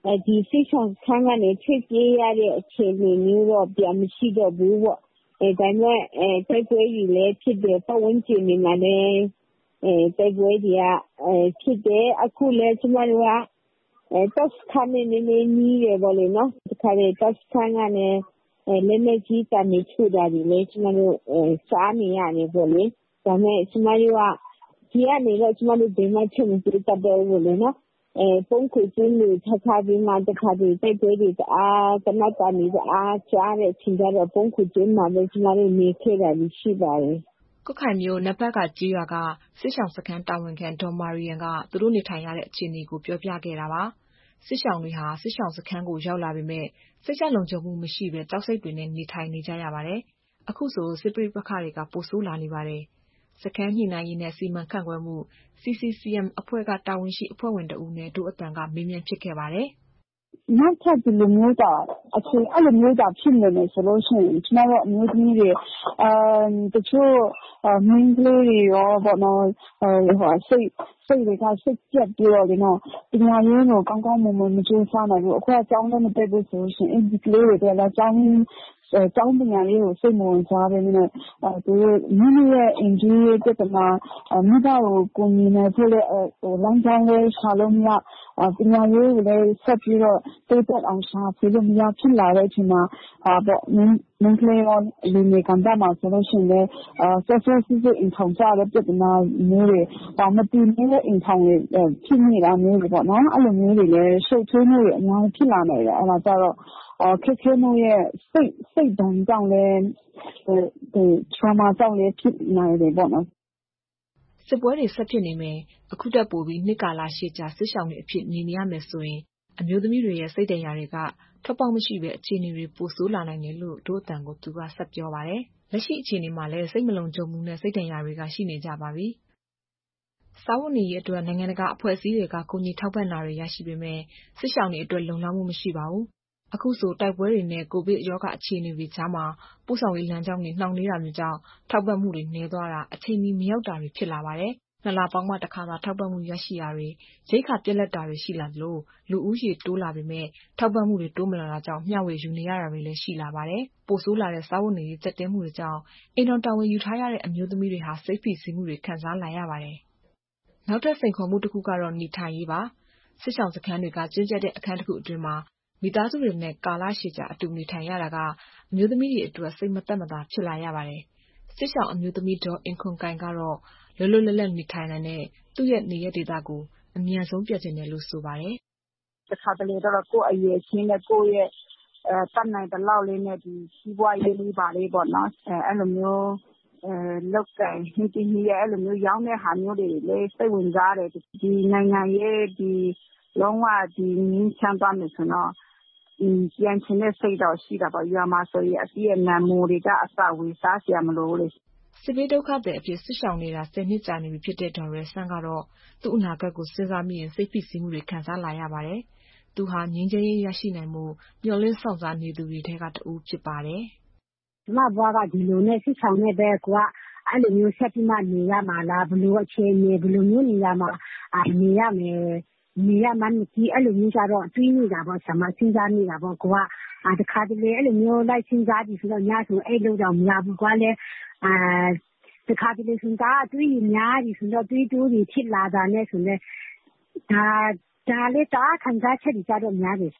အဲဒီစိတ်ဆောင်ခန်းကနေထွက်ပြေးရတဲ့အခြေအနေမျိုးတော့ပြန်မရှိတော့ဘူးပေါ့အဲဒါနဲ့အဲတိုက်ပွဲကြီးလည်းဖြစ်တယ်ပတ်ဝန်းကျင်နေမှာလည်းအဲတိုက်ပွဲကြီးကအဲဖြစ်တယ်အခုလည်းကျမတို့ကအဲတက်စခန်းနေနေနီးတယ်ပေါ့လေနော်ဒီခါလေးတက်စခန်းကနေအဲလည်းမကြီးတနေထူတာဒီလေကျမတို့အဲစားနေရတယ်ပေါ့လေဒါနဲ့ကျမတို့ကဒီကနေတော့ကျမတို့ဒီမှာချက်နေတတ်တယ်လို့လေနော်အဲပုံခွေကျင်းလို့ထပ်ပြီးမှတခါတည်းတိုက်ပွဲတွေအားတနတ်တာနေအားကြားတဲ့အချိန်ကျတော့ပုံခွေကျင်းမှာပဲကျမတို့နေခဲ့တာရှိပါတယ်ကွတ်ခိုင်မြို့နဘက်ကကြေးရွာကစစ်ဆောင်စခန်းတာဝန်ခံဒေါ်မာရီယန်ကသူတို့နေထိုင်ရတဲ့အခြေအနေကိုပြောပြခဲ့တာပါစစ်ဆောင်တွေဟာစစ်ဆောင်စခန်းကိုရောက်လာပေမဲ့စိတ်ချလုံခြုံမှုမရှိဘဲကြောက်စိတ်တွေနဲ့နေထိုင်နေကြရပါတယ်အခုဆိုစစ်ပရိပခတွေကပိုဆိုးလာနေပါတယ်စခန်းညှိနှိုင်းရေးနဲ့စီမံခန့်ခွဲမှု C C C M အဖွဲ့ကတာဝန်ရှိအဖွဲ့ဝင်တဦးနဲ့ဒုအတန်ကမေးမြန်းဖြစ်ခဲ့ပါတယ်နောက်ထပ်ဒီလိုမျိုးတာအခြေအဲ့လိုမျိုးတာဖြစ်နေတယ်ဆိုလို့ရှိရင်ကျွန်တော်တို့အမျိုးသမီးတွေအဲတချို့မင်းကလေးတွေရောပေါ့နော်ဟိုစိတ်စိတ်တွေကစိတ်ပြတ်ပြီးတော့ဒီနော်ပညာရေးကိုကောင်းကောင်းမွန်မွန်မကျိုးစားနိုင်ဘူးအခုအကြောင်းလည်းမတက်ဘူးဆိုလို့ရှိရင်ဒီကလေးတွေလည်းအကြောင်းကျောင်းပညာရေးကိုစိတ်ဝင်စားတယ်နဲ့အဲသူတို့မိမိရဲ့အင်ဂျီရဲ့ပြဿနာမိဘကိုကိုမြင်နေဖို့လည်းဟိုလမ်းကြောင်းလေးရှာလို့မရပညာရေးကိုလည်းဆက်ပြီးတော့တိုးတက်အောင်ရှာဖွေလို့မရဖြစ်လာတဲ့အချိန်မှာအာပေါ့မင်းမင်းကလေးရောလူငယ်ကံတာမှာဆိုလို့ရှိရင်လည်းဆက်ဆက်စစ်စစ်အင်ထောင်ကြတဲ့ပြဿနာမျိုးတွေဒါမတည်နေတဲ့အိမ်ထောင်တွေဖြစ်နေတာမျိုးတွေပေါ့နော်အဲ့လိုမျိုးတွေလည်းရှုပ်ထွေးမှုတွေအများကြီးဖြစ်လာနေတယ်အဲ့ဒါကြတော့အော်ခက်ခဲမှုရဲ့စိတ်စိတ်ဒဏ်ကြောင့်လည်းဟိုဒီ trauma ကြောင့်လည်းဖြစ်နိုင်တယ်ပေါ့နော်စစ်ပွဲတွေဆက်ဖြစ်နေမယ်အခုတက်ပို့ပြီးနှစ်ကာလရှေ့ကြာစစ်ဆောင်တွေအဖြစ်နေနေရမယ်ဆိုရင်အမျိုးသမီးတွေရဲ့စိတ်တရားတွေကထွက်ပေါက်မရှိပဲအခြေအနေတွေပိုဆိုးလာနိုင်တယ်လို့ဒုအတန်ကိုသူကဆက်ပြောပါတယ်လက်ရှိအခြေအနေမှာလည်းစိတ်မလုံခြုံမှုနဲ့စိတ်တရားတွေကရှိနေကြပါပြီစာဝတ်နေရေးအတွက်နိုင်ငံတကာအဖွဲ့အစည်းတွေကကူညီထောက်ပံ့တာတွေရရှိပေမဲ့စစ်ဆောင်တွေအတွက်လုံလောက်မှုမရှိပါဘူးအခုဆိုတိုက်ပွဲတွေနဲ့ကိုဗစ်ရောဂါအခြေအနေတွေကြားမှာပို့ဆောင်ရေးလမ်းကြောင်းတွေနှောင့်နှေးတာမျိုးကြောင့်ထောက်ပံ့မှုတွေနှဲသွားတာအချိန်ကြီးမရောက်တာတွေဖြစ်လာပါတယ်။နှစ်လပေါင်းမှတစ်ခါသာထောက်ပံ့မှုရရှိတာတွေရိတ်ခါပြက်လက်တာတွေရှိလာသလိုလူဦးရေတိုးလာပေမဲ့ထောက်ပံ့မှုတွေတိုးမလာတာကြောင့်မျှဝေယူနေရတာတွေလည်းရှိလာပါတယ်။ပိုဆိုးလာတဲ့စာဝတ်နေရေးကျပ်တဲမှုတွေကြောင့်အိမ်တော်တာဝန်ယူထားရတဲ့အမျိုးသမီးတွေဟာစိတ်ဖိစီးမှုတွေခံစားလာရပါတယ်။နောက်ထပ်စိန်ခေါ်မှုတစ်ခုကတော့နေထိုင်ရေးပါ။စစ်ဆောင်စခန်းတွေကကျဉ်ကျပ်တဲ့အခန်းတစ်ခုအတွင်းမှာမိသားစုတွေနဲ့ကာလရှည်ကြာအတူနေထိုင်ရတာကအမျိုးသမီးတွေအတွက်စိတ်မသက်မသာဖြစ်လာရပါတယ်။စစ်ဆောင်အမျိုးသမီးဒေါ်အင်ခွန်ကိုင်ကတော့လွတ်လွတ်လပ်လပ်နေထိုင်နိုင်တဲ့သူ့ရဲ့နေရဒေသကိုအမြန်ဆုံးပြည့်စုံတယ်လို့ဆိုပါတယ်။တစ်ခါတလေတော့ကိုယ့်အရေးချင်းနဲ့ကိုယ့်ရဲ့အဲတတ်နိုင်တဲ့လောက်လေးနဲ့ဒီစီးပွားရေးလေးပါလေးပေါ့နော်။အဲအဲ့လိုမျိုးအဲလောက်ကင်ဒီဒီရဲ့အဲ့လိုမျိုးရောင်းတဲ့ဟာမျိုးတွေလည်းစိတ်ဝင်စားတယ်ဒီနိုင်ငံရဲ့ဒီလုံးဝဒီငင်းချမ်းသွားမယ်ဆိုတော့ပြန်ချင်တဲ့စိတ်တော့ရှိတာပေါ့ရွာမှာဆိုရင်အပြည့်အနံမိုးတွေကအစဝေးစားစရာမလိုလေစစ်ဘေးဒုက္ခတွေအဖြစ်ဆစ်ဆောင်နေတာဆယ်နှစ်ကြာနေပြီဖြစ်တဲ့ဒေါ်ရဲဆန်းကတော့သူ့အနာဂတ်ကိုစဉ်းစားမိရင်စိတ်ဖိစီးမှုတွေခံစားလာရပါတယ်။သူဟာငြိမ်းချမ်းရေးရရှိနိုင်မှုမျှော်လင့်ဆောင်စားနေသူတွေထဲကတဦးဖြစ်ပါတယ်။ကျမဘွားကဒီလိုနဲ့ဆစ်ဆောင်နေပဲကွာအဲ့လိုမျိုးဆက်ပြီးမှနေရမှာလားဘယ်လိုအခြေအနေဘယ်လိုမျိုးနေရမှာနေရမယ်နေရမှန်းကြီးအဲ့လိုမျိုးကြတော့တွေးနေတာပေါ့ဆမစဉ်းစားနေတာပေါ့ကွာအာတခါတလေအဲ့လိုမျိုးလိုက်စဉ်းစားကြည့်ဆိုတော့ညဆိုအဲ့လိုတော့မရဘူးကွာလေအာတခါတလေစဉ်းစားတွေးရင်များပြီဆိုတော့တွေးတိုးပြီးဖြစ်လာတာနဲ့ဆိုတော့ဒါဒါလေးတာခံစားချက်ကြတော့များတယ်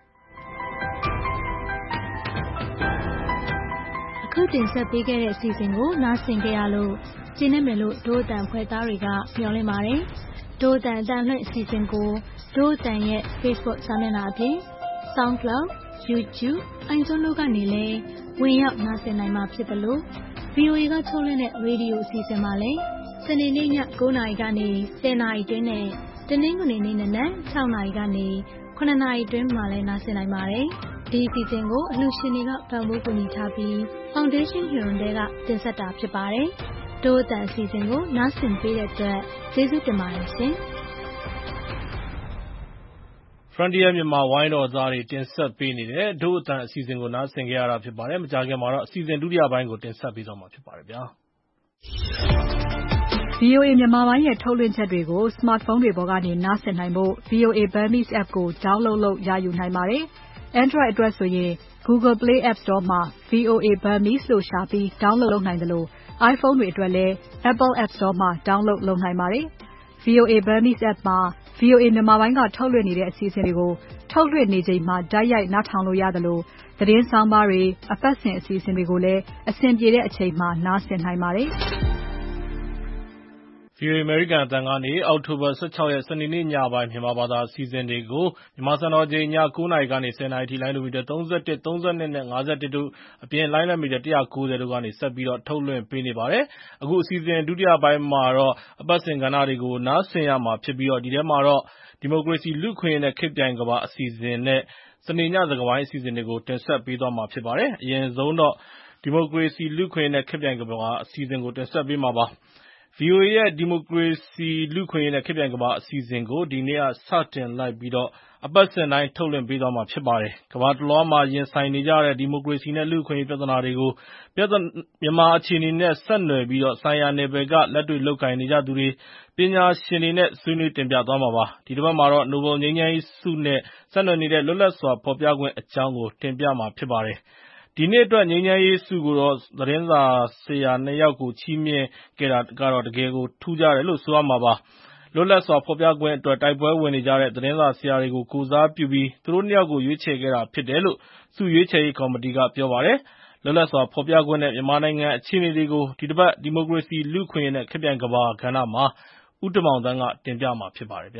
အခုတင်ဆက်ပေးခဲ့တဲ့အစီအစဉ်ကိုနားဆင်ကြရလို့ကျင်းနေမယ်လို့ဒို့အတန်ဖွဲ့သားတွေကမျှော်လင့်ပါတယ်ဒို့အတန်အတန်လွှင့်အစီအစဉ်ကိုဒို့အတန်ရဲ့ Facebook စာမျက်နှာအပြင် SoundCloud, YouTube, iTunes တို့ကနေလည်းဝင်ရောက်နားဆင်နိုင်မှာဖြစ်တယ်လို့ ဗွီအိုအေ ကထုတ်လွှင့်တဲ့ရေဒီယိုအစီအစဉ်မှာလည်းစနေနေ့ည၉နာရီကနေ၁၀နာရီတွင်းနဲ့တနင်္ဂနွေနေ့နနက်၆နာရီကနေခုနှစ်နာရီတွင်းမှာလည်းနားဆင်နိုင်ပါတယ်။ဒီအစီအစဉ်ကိုအလှူရှင်တွေကပံ့ပိုးကူညီထားပြီး Foundation Huron တွေကတင်ဆက်တာဖြစ်ပါတယ်။ဒို့အတန်အစီအစဉ်ကိုနားဆင်ပေးတဲ့အတွက်ကျေးဇူးတင်ပါတယ်ရှင်။ Frontier မြန်မာဝိုင်းတော်သားတွေတင်ဆက်ပေးနေတဲ့ဒို့အတန်အစီအစဉ်ကိုနားဆင်ကြရတာဖြစ်ပါတယ်။မကြာခင်မှာတော့အစီအစဉ်ဒုတိယပိုင်းကိုတင်ဆက်ပေးသွားမှာဖြစ်ပါတယ်ဗျာ။ V O A မြန်မာပိုင်းရဲ့ထုတ်လွှင့်ချက်တွေကို smartphone တွေပေါ်ကနေနားဆင်နိုင်ဖို့ V O A Burmese app ကို download လုပ်ရယူနိုင်ပါတယ်။ Android အတွက်ဆိုရင် Google Play App Store မှာ V O A Burmese လို့ရှာပြီး download လုပ်နိုင်သလို iPhone တွေအတွက်လည်း Apple App Store မှာ download လုပ်နိုင်ပါတယ်။ V O A Burmese app မှာ V O A မြန်မာပိုင်းကထုတ်လွှင့်နေတဲ့အစီအစဉ်တွေကို ထုတ်လွှင့်နေချိန်မှာ တိုက်ရိုက်နားထောင်လို့ရသလို သတင်းဆောင်းပါးတွေ အပတ်စဉ်အစီအစဉ်တွေကိုလည်း အဆင်ပြေတဲ့အချိန်မှာ နားဆင်နိုင်ပါတယ်။ V O A အမေရိကန်အသံကနေ အောက်တိုဘာ ၁၆ ရက် စနေနေ့ညပိုင်း မြန်မာဘာသာအစီအစဉ်တွေကို မြန်မာစံတော်ချိန် ည ၉ နာရီကနေ ၁၀ နာရီအထိ လိုင်းဒိုမီတာ ၃၁၊ ၃၂ နဲ့ ၅၁ တို့အပြင် လိုင်းလက်မီတာ ၁၉၀ တို့ကနေ ဆက်ပြီးတော့ ထုတ်လွှင့်ပေးနေပါတယ်။ အခုအစီအစဉ် ဒုတိယပိုင်းမှာတော့ အပတ်စဉ်ကဏ္ဍတွေကို နားဆင်ရမှာဖြစ်ပြီး ဒီထဲမှာတော့ ဒီမိုကရေစီ၊ လူ့အခွင့်အရေးနဲ့ ခေတ်ပြိုင်ကမ္ဘာအစီအစဉ်နဲ့ စနေညစကားဝိုင်းအစီအစဉ်တွေကို တင်ဆက်ပေးသွားမှာဖြစ်ပါတယ်။ အရင်ဆုံးတော့ ဒီမိုကရေစီ၊ လူ့အခွင့်အရေးနဲ့ ခေတ်ပြိုင်ကမ္ဘာအစီအစဉ်ကို တင်ဆက်ပေးမှာပါ။ V O A ရဲ့ ဒီမိုကရေစီ၊ လူ့အခွင့်အရေးနဲ့ ခေတ်ပြိုင်ကမ္ဘာအစီအစဉ်ကို ဒီနေ့ကစတင်လိုက်ပြီး အပတ်စဉ်တိုင်း ထုတ်လွှင့်ပေးသွားမှာဖြစ်ပါတယ်။ ကမ္ဘာတလွှားမှာ ရင်ဆိုင်နေကြရတဲ့ ဒီမိုကရေစီနဲ့ လူ့အခွင့်အရေးပြဿနာတွေကို မြန်မာအခြေအနေနဲ့ ဆက်နွယ်ပြီး ဆိုင်ရာနယ်ပယ်က လက်တွေ့လုပ်ကိုင်နေကြသူတွေ၊ ပညာရှင်တွေနဲ့ ဆွေးနွေးတင်ပြသွားမှာပါ။ ဒီတပတ်မှာတော့ နိုဘယ်ငြိမ်းချမ်းရေးဆုနဲ့ ဆက်နွယ်နေတဲ့ လွတ်လပ်စွာဖော်ပြခွင့်အကြောင်းကို တင်ပြမှာဖြစ်ပါတယ်။ ဒီနှစ်အတွက် ငြိမ်းချမ်းရေးဆုကို သတင်းစာဆရာနှစ်ယောက်ကို ချီးမြှင့်ခဲ့တာကတော့ တကယ်ကို ထူးခြားတယ်လို့ ဆိုရမှာပါ။ လွတ်လပ်စွာဖော်ပြခွင့်အတွက် တိုက်ပွဲဝင်နေကြတဲ့ သတင်းစာဆရာတွေကို ကိုယ်စားပြုပြီး သူတို့နှစ်ယောက်ကို ရွေးချယ်ခဲ့တာဖြစ်တယ်လို့ ဆုရွေးချယ်ရေးကော်မတီက ပြောပါတယ်။ လွတ်လပ်စွာဖော်ပြခွင့်နဲ့ မြန်မာနိုင်ငံအခြေအနေတွေကို ဒီတပတ် ဒီမိုကရေစီ၊ လူ့အခွင့်အရေးနဲ့ ခေတ်ပြိုင်ကမ္ဘာကဏ္ဍမှာ ဦးတင်မောင်သန်းက တင်ပြမှာဖြစ်ပါတယ်။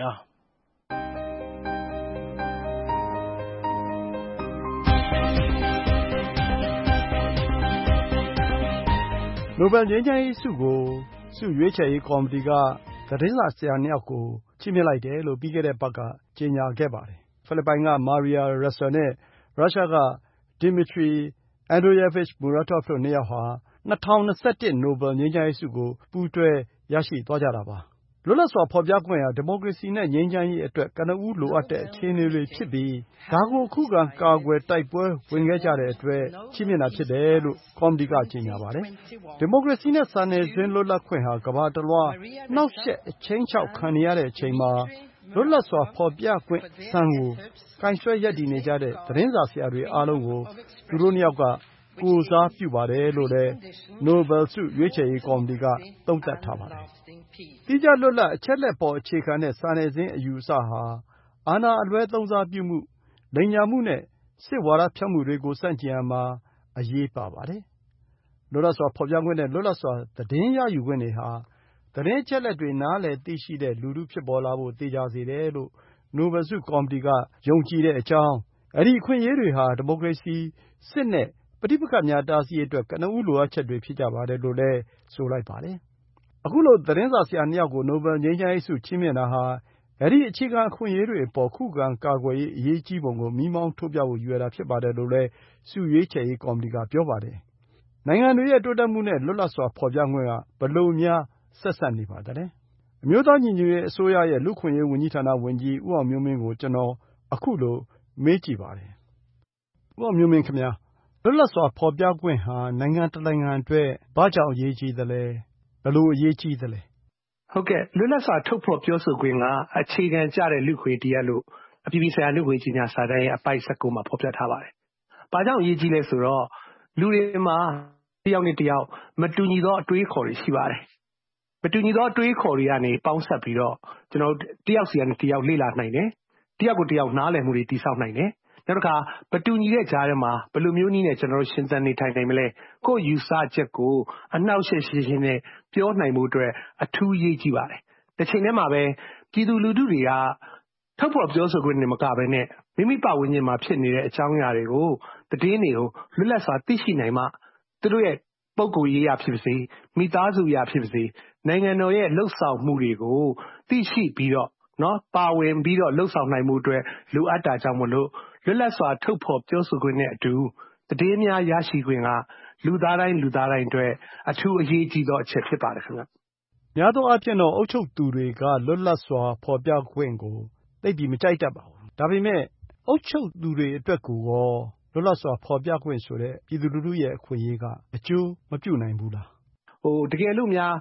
နိုဘယ်ငြိမ်းချမ်းရေးဆုကို ဆုရွေးချယ်ရေးကော်မတီက သတင်းစာဆရာနှစ်ယောက်ကို ချီးမြှင့်လိုက်တယ်လို့ ပြီးခဲ့တဲ့အပတ်က ကြေညာခဲ့ပါတယ်။ ဖိလစ်ပိုင်က Maria Ressa နဲ့ ရုရှားက Dmitry Andreyevich Muratov တို့နှစ်ယောက်ဟာ ၂၀၂၁ နိုဘယ်ငြိမ်းချမ်းရေးဆုကို ပူးတွဲရရှိသွားကြတာပါ။ လွတ်လပ်စွာဖော်ပြခွင့်ဟာ ဒီမိုကရေစီနဲ့ ငြိမ်းချမ်းရေးအတွက် ကနဦးလိုအပ်တဲ့ အခြေအနေတွေဖြစ်ပြီး ဒါကို ခုခံကာကွယ်တိုက်ပွဲဝင်ခဲ့ကြတဲ့အတွက် ချီးမြှင့်တာဖြစ်တယ်လို့ ကော်မတီက ကြေညာပါတယ်။ ဒီမိုကရေစီနဲ့ စာနယ်ဇင်းလွတ်လပ်ခွင့်ဟာ ကမ္ဘာတလွှား နှောင့်ယှက်ခြိမ်းခြောက်ခံနေရတဲ့အချိန်မှာ လွတ်လပ်စွာဖော်ပြခွင့်စံကို ကိုင်စွဲရပ်တည်နေကြတဲ့ သတင်းစာဆရာတွေအားလုံးကို သူတို့နှစ်ယောက်က ကိုယ်စားပြုပါတယ်လို့လည်း နိုဘယ်ဆုရွေးချယ်ရေးကော်မတီက သုံးသပ်ထားပါတယ်။ သီးခြားလွတ်လပ်၊ အချက်အလက်ပေါ်အခြေခံတဲ့ စာနယ်ဇင်းအယူအဆဟာ အာဏာအလွဲသုံးစားပြုမှု၊ လိမ်ညာမှုနဲ့ စစ်ဝါဒဖြန့်မှုတွေကို ဆန့်ကျင်ရာမှာ အရေးပါပါတယ်။ လွတ်လပ်စွာဖော်ပြခွင့်နဲ့ လွတ်လပ်စွာသတင်းရယူခွင့်တွေဟာ သတင်းအချက်အလက်တွေ နားလည်သိရှိတဲ့လူထုဖြစ်ပေါ်လာဖို့ သေချာစေတယ်လို့ နိုဘယ်ဆုကော်မတီက ယုံကြည်တဲ့အကြောင်း၊ အဲဒီအခွင့်အရေးတွေဟာ ဒီမိုကရေစီ၊ စစ်နဲ့ ပဋိပက္ခများတားဆီးရေးအတွက် ကနဦးလိုအပ်ချက်တွေဖြစ်ကြပါတယ်လို့လည်း ဆိုလိုက်ပါတယ်။ ခုလို သတင်းစာဆရာနှစ်ယောက်ကို နိုဘယ်ငြိမ်းချမ်းရေးဆု ချီးမြှင့်တာဟာ အဲဒီအခြေခံအခွင့်အရေးတွေအပေါ် ခုခံကာကွယ်ရေး အရေးကြီးပုံကို မီးမောင်းထိုးပြဖို့ ရည်ရွယ်တာဖြစ်ပါတယ်လို့လည်း ဆုရွေးချယ်ရေးကော်မတီက ပြောပါတယ်။ နိုင်ငံတွေရဲ့တိုးတက်မှုနဲ့ လွတ်လပ်စွာဖော်ပြခွင့်က ဘယ်လိုများ ဆက်စပ်နေပါသလဲ။ အမျိုးသားညီညွတ်ရေးအစိုးရရဲ့ လူ့အခွင့်အရေးဝန်ကြီးဌာနဝန်ကြီး ဦးအောင်မျိုးမင်းကို ကျနော် ခုလို မေးကြည့်ပါတယ်။ ဦးအောင်မျိုးမင်းခင်ဗျား လွတ်လပ်စွာဖော်ပြခွင့်ဟာ နိုင်ငံတနိုင်ငံအတွက် ဘာကြောင့်အရေးကြီးသလဲ။ ဘယ်လိုအရေးကြီးသလဲ။ဟုတ်ကဲ့လွတ်လပ်စွာထုတ်ဖော်ပြောဆိုခွင့်က အခြေခံကျတဲ့လူ့အခွင့်အရေးတရားလို့ အပြည်ပြည်ဆိုင်ရာလူ့အခွင့်အရေးကြေညာစာတမ်းရဲ့အပိုဒ် ၁၉ မှာဖော်ပြထားပါတယ်။ဘာကြောင့်အရေးကြီးလဲဆိုတော့ လူတွေမှာတယောက်နဲ့တယောက်မတူညီသောအတွေးအခေါ်တွေရှိပါတယ်။မတူညီသောအတွေးအခေါ်တွေကနေပေါင်းစပ်ပြီးတော့ကျွန်တော်တို့တယောက်စီကနေတယောက်လေ့လာနိုင်တယ်။တယောက်ကိုတယောက်နားလည်မှုတွေတည်ဆောက်နိုင်တယ်။နောက်တစ်ခါမတူညီတဲ့ကြားထဲမှာဘယ်လိုမျိုးနည်းနဲ့ကျွန်တော်တို့ရှင်သန်နေထိုင်နိုင်မလဲ။ကိုယ့်ယူဆချက်ကိုအနှောက်အယှက်ရှင်းရှင်းနဲ့ပြောနိုင်မှုအတွက်အထူးအရေးကြီးပါတယ်။တစ်ချိန်တည်းမှာပဲပြည်သူလူထုတွေကထုတ်ဖော်ပြောဆိုခွင့်နဲ့မကဘဲနဲ့မိမိပတ်ဝန်းကျင်မှာဖြစ်နေတဲ့အကြောင်းအရာတွေကိုသတင်းတွေကိုလွတ်လပ်စွာသိရှိနိုင်မှသူတို့ရဲ့ပုဂ္ဂိုလ်ရေးရာဖြစ်ပါစေမိသားစုရာဖြစ်ပါစေနိုင်ငံတော်ရဲ့လှုပ်ဆောင်မှုတွေကိုသိရှိပြီးတော့နော်ပါဝင်ပြီးတော့လှုပ်ဆောင်နိုင်မှုအတွက်လိုအပ်တာကြောင့်မလို့လွတ်လပ်စွာထုတ်ဖော်ပြောဆိုခွင့်နဲ့အတူသတင်းများရရှိခွင့်ကလူသားတိုင်းလူသားတိုင်းအတွက်အထူးအရေးကြီးသောအချက်ဖြစ်ပါတယ်ခင်ဗျ။များသောအားဖြင့်တော့အုပ်ချုပ်သူတွေကလွတ်လပ်စွာဖော်ပြခွင့်ကိုသိပ်ပြီးမကြိုက်တတ်ပါဘူး။ဒါပေမဲ့အုပ်ချုပ်သူတွေအတွက်ကိုရောလွတ်လပ်စွာဖော်ပြခွင့်ဆိုတဲ့ပြည်သူလူထုရဲ့အခွင့်အရေးကအကျိုးမပြုနိုင်ဘူးလား။ဟိုတကယ်လို့များ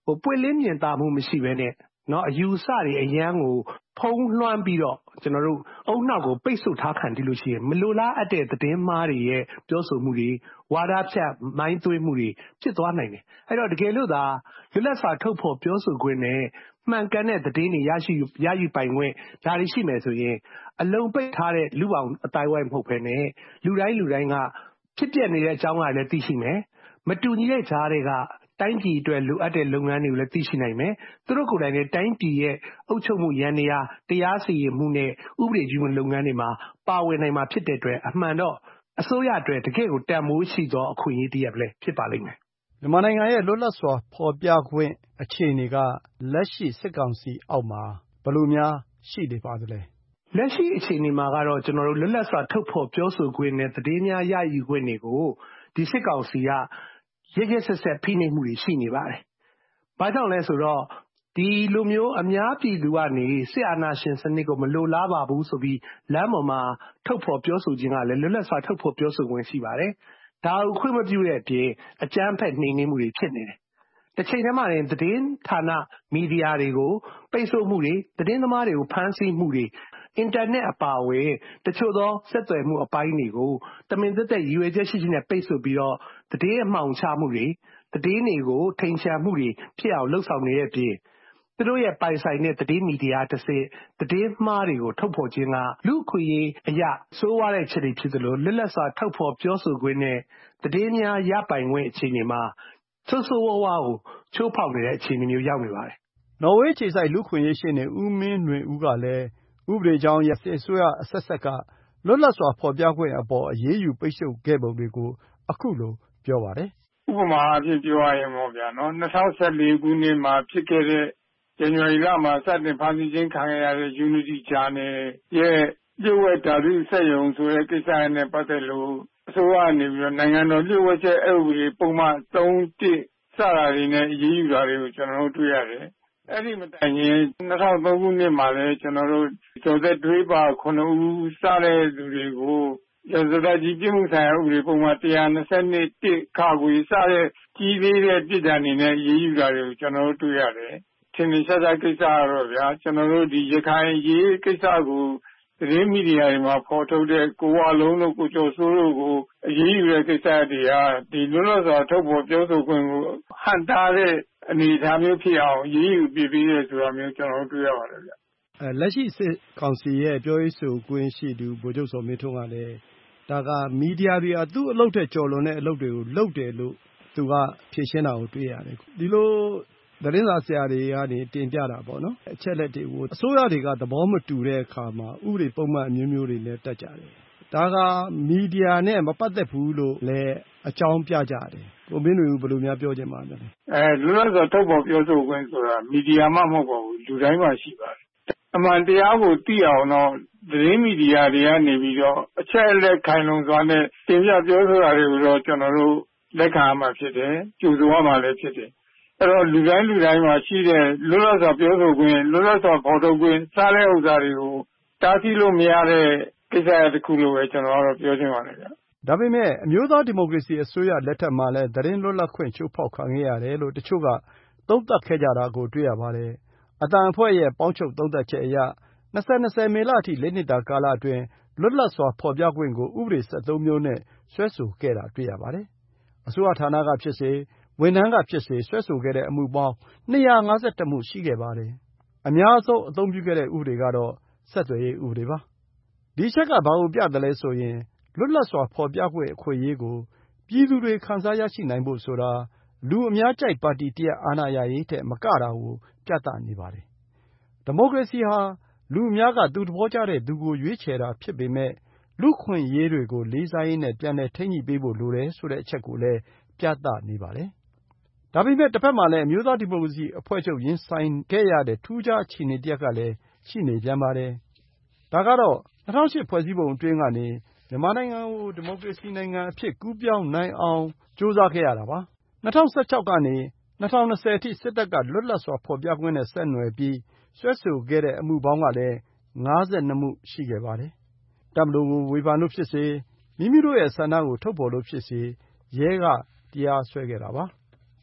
ဟိုပွင့်လင်းမြင်သာမှုမရှိဘဲနဲ့နော်အယူအဆတွေအရန်ကိုဖုံးလွှမ်းပြီးတော့ကျွန်တော်တို့အုံနောက်ကိုပိတ်ဆို့ထားခံတည်လို့ရှိရင်မလိုလားအပ်တဲ့သတင်းမှားတွေရဲ့ပြောဆိုမှုတွေဝါဒဖြန့်မိုင်းသွင်းမှုတွေဖြစ်သွားနိုင်တယ်အဲ့တော့တကယ်လို့သာလွတ်လပ်စွာထုတ်ဖော်ပြောဆိုခွင့်နဲ့မှန်ကန်တဲ့သတင်းတွေရရှိရယူပိုင်ခွင့်ဒါတွေရှိမယ်ဆိုရင်အလုံးပိတ်ထားတဲ့လူပေါင်းအတိုင်းဝိုင်းမဟုတ်ဘဲနဲ့လူတိုင်းလူတိုင်းကဖြစ်ပျက်နေတဲ့အကြောင်းအရာလည်းသိရှိမယ်မတူညီတဲ့ကြားတွေကတိုင်းပြည်အတွက်လိုအပ်တဲ့လုပ်ငန်းတွေကိုလည်းသိရှိနိုင်မယ်သူတို့ကိုယ်တိုင်လည်းတိုင်းပြည်ရဲ့အုပ်ချုပ်မှုရန်နေရာတရားစီရင်မှုနဲ့ဥပဒေပြုမှုလုပ်ငန်းတွေမှာပါဝင်နိုင်မှာဖြစ်တဲ့အတွက်အမှန်တော့အစိုးရအတွက်တကယ့်ကိုတန်မိုးရှိသောအခွင့်အရေးတစ်ရပ်ပဲဖြစ်ပါလိမ့်မယ်မြန်မာနိုင်ငံရဲ့လွတ်လပ်စွာဖော်ပြခွင့်အခြေအနေကလက်ရှိစစ်ကောင်စီအောက်မှာဘယ်လိုများရှိနေပါသလဲလက်ရှိအခြေအနေမှာကတော့ကျွန်တော်တို့လွတ်လပ်စွာထုတ်ဖော်ပြောဆိုခွင့်နဲ့သတင်းများရယူခွင့်တွေကိုဒီစစ်ကောင်စီကရရဆက်ဆက်ဖိနှိပ်မှုတွေရှိနေပါတယ်။ဘာကြောင့်လဲဆိုတော့ဒီလိုမျိုးအများပြည်သူကနေစစ်အာဏာရှင်စနစ်ကိုမလိုလားပါဘူးဆိုပြီးလမ်းပေါ်မှာထုတ်ဖော်ပြောဆိုခြင်းကလည်းလွတ်လပ်စွာထုတ်ဖော်ပြောဆိုခွင့်ရှိပါတယ်။ဒါကိုခွင့်မပြုတဲ့အပြင်အကြမ်းဖက်နှိမ်နင်းမှုတွေဖြစ်နေတယ်။တစ်ချိန်တည်းမှာတင်သတင်းဌာနမီဒီယာတွေကိုပိတ်ဆို့မှုတွေသတင်းသမားတွေကိုဖမ်းဆီးမှုတွေအင်တာနက်အပါအဝင်တချို့သောဆက်သွယ်မှုအပိုင်းတွေကိုတမင်သက်သက်ရည်ရွယ်ချက်ရှိရှိနဲ့ပိတ်ဆို့ပြီးတော့သတင်းအမှောင်ချမှုတွေသတင်းတွေကိုထိန်ချန်မှုတွေဖြစ်အောင်လှုပ်ဆောင်နေတဲ့အပြင်သူတို့ရဲ့ပိုင်ဆိုင်တဲ့သတင်းမီဒီယာတစ်စက်သတင်းမှားတွေကိုထုတ်ဖော်ခြင်းကလူခွေရေးအရာစိုးရတဲ့ချက်တွေဖြစ်သလိုလွတ်လပ်စွာထုတ်ဖော်ပြောဆိုခွင့်နဲ့သတင်းများရပိုင်ခွင့်အခြေအနေမှာဆိုးဆိုးဝါးဝါးကိုချိုးဖောက်နေတဲ့အခြေအနေမျိုးရောက်နေပါတယ်။နော်ဝေးခြေဆိုင်လူခွေရေးရှင်းနေဦးမင်းလွင်ဦးကလည်းဥပဒေကြောင်းရစစ်ဆိုရအဆက်ဆက်ကလွတ်လပ်စွာဖော်ပြခွင့်အပေါ်အရေးယူပိတ်ဆို့ခဲ့ပုံတွေကိုအခုလိုပြောပါတယ်။ဥပမာအဖြစ်ပြောရရင်ပေါ့ဗျာနော်၂၀၁၄ခုနှစ်မှာဖြစ်ခဲ့တဲ့ဇန်နဝါရီလမှာစတင်ဖမ်းဆီးခြင်းခံရတဲ့ Unity Channel ရဲ့လျှို့ဝှက်ဓာတုစက်ရုံဆိုတဲ့ကိစ္စနဲ့ပတ်သက်လို့အစိုးရအနေပြီးတော့နိုင်ငံတော်လျှို့ဝှက်ချက်အက်ဥပဒေပုံမှန်၃ ၁စတာတွေနဲ့အရေးယူတာတွေကိုကျွန်တော်တို့တွေ့ရတယ်။အဲ့ဒီမတိုင်ခင်၂၀၀၃ခုနှစ်မှာလည်းကျွန်တော်တို့ကျော်သက်တွေးပါခုနှစ်ဦးစတဲ့သူတွေကိုရာဇသတ်ကြီးပြစ်မှုဆိုင်ရာဥပဒေပုံမှန်၁၂၂ ခါခွေစတဲ့ကြီးသေးတဲ့ပြည်ထောင်နေနဲ့အရေးယူတာတွေကိုကျွန်တော်တို့တွေ့ရတယ်။ထင်ထင်ရှားရှားကိစ္စကတော့ဗျာကျွန်တော်တို့ဒီရခိုင်ရေးကိစ္စကိုသတင်းမီဒီယာတွေမှာဖော်ထုတ်တဲ့ကိုဝလုံးတို့ကိုကျော်စိုးတို့ကိုအရေးယူတဲ့ကိစ္စတွေကဒီလွတ်လပ်စွာထုတ်ဖော်ပြောဆိုခွင့်ကိုဟန်တာတဲ့အနေအထားမျိုးဖြစ်အောင်အရေးယူပြပေးရဲဆိုတာမျိုးကျွန်တော်တို့တွေ့ရပါတယ်ဗျ။အဲလက်ရှိစစ်ကောင်စီရဲ့ပြောရေးဆိုခွင့်ရှိသူဗိုလ်ချုပ်စောမင်းထွန်းကလည်းဒါကမီဒီယာတွေကသူ့အလုပ်တဲ့ကြော်လွန်တဲ့အလုပ်တွေကိုလုပ်တယ်လို့သူကဖြေရှင်းတာကိုတွေ့ရတယ်။ဒီလိုသတင်းစာဆရာတွေကနေတင်ပြတာပေါ့နော်အချက်လက်တွေကိုအစိုးရတွေကသဘောမတူတဲ့အခါမှာဥပဒေပုံမှန်အမျိုးမျိုးတွေနဲ့တက်ကြတယ်ဒါကမီဒီယာနဲ့မပတ်သက်ဘူးလို့လည်းအကြောင်းပြကြတယ်ကိုမင်းတို့ဘယ်လိုများပြောချင်ပါလဲအဲလွတ်လပ်စွာထုတ်ဖော်ပြောဆိုခွင့်ဆိုတာမီဒီယာမှမဟုတ်ပါဘူးလူတိုင်းမှာရှိပါတယ်အမှန်တရားကိုသိအောင်တော့သတင်းမီဒီယာတွေကနေပြီးတော့အချက်အလက်ခိုင်လုံစွာနဲ့တင်ပြပြောဆိုတာတွေကိုတော့ကျွန်တော်တို့လက်ခံရမှာဖြစ်တယ်ကြိုဆိုရမှာလည်းဖြစ်တယ်အဲ့တော့လူတိုင်းလူတိုင်းမှာရှိတဲ့လွတ်လပ်စွာပြောဆိုခွင့်လွတ်လပ်စွာဖော်ထုတ်ခွင့်စားတဲ့ဥစ္စာတွေကိုတားဆီးလို့မရတဲ့ကိစ္စတစ်ခုလို့ပဲကျွန်တော်ကတော့ပြောချင်ပါတယ်ဗျဒါပေမဲ့အမျိုးသားဒီမိုကရေစီအစိုးရလက်ထက်မှာလည်းသတင်းလွတ်လပ်ခွင့်ချိုးဖောက်ခံခဲ့ရတယ်လို့တချို့ကသုံးသပ်ခဲ့ကြတာကိုတွေ့ရပါတယ်အတန်အဖွဲ့ရဲ့ပေါင်းချုပ်သုံးသပ်ချက်အရ၂၀၂၀မေလအထိလေးနှစ်တာကာလအတွင်းလွတ်လပ်စွာဖော်ပြခွင့်ကိုဥပဒေ၁၃မျိုးနဲ့ဆွဲဆိုခဲ့တာတွေ့ရပါတယ်အစိုးရဌာနကဖြစ်စေဝန်ထမ်းကဖြစ်စေဆွဲဆိုခဲ့တဲ့အမှုပေါင်း၂၅၁မှုရှိခဲ့ပါတယ်အများဆုံးအသုံးပြုခဲ့တဲ့ဥပဒေကတော့ဆက်သွယ်ရေးဥပဒေပါဒီအချက်ကဘာကိုပြသလဲဆိုရင်လွတ်လပ်စွာဖော်ပြခွင့်အခွင့်အရေးကိုပြည်သူတွေခံစားရရှိနိုင်ဖို့ဆိုတာလူအများကြိုက်ပါတီတရပ်အာဏာရရေးထက်မကတာကိုပြသနေပါတယ်ဒီမိုကရေစီဟာလူအများကသူသဘောကျတဲ့သူကိုရွေးချယ်တာဖြစ်ပေမဲ့လူ့ခွင့်အရေးတွေကိုလေးစားရင်းနဲ့ပြန်လည်ထိန်းညှိပေးဖို့လိုတယ်ဆိုတဲ့အချက်ကိုလည်းပြသနေပါတယ်ဒါပေမဲ့တစ်ဖက်မှာလည်းအမျိုးသားဒီမိုကရေစီအဖွဲ့ချုပ်ရင်ဆိုင်ခဲ့ရတဲ့ထူးခြားအခြေအနေတစ်ရပ်ကလည်းရှိနေပြန်ပါတယ်ဒါကတော့၂၀၀၈ဖွဲ့စည်းပုံအတွင်းကနေမြန်မာနိုင်ငံကိုဒီမိုကရေစီနိုင်ငံအဖြစ်ကူးပြောင်းနိုင်အောင်ကြိုးစားခဲ့ရတာပါ၂၀၁၆ကနေ၂၀၂၀အထိစစ်တပ်ကလွတ်လပ်စွာဖော်ပြခွင့်နဲ့ဆက်နွယ်ပြီးဆွဲဆိုခဲ့တဲ့အမှုပေါင်းကလည်း၅၂မှုရှိခဲ့ပါတယ်တပ်မတော်ကိုဝေဖန်လို့ဖြစ်စေမိမိတို့ရဲ့ဆန္ဒကိုထုတ်ဖော်လို့ဖြစ်စေရဲကတရားစွဲခဲ့တာပါ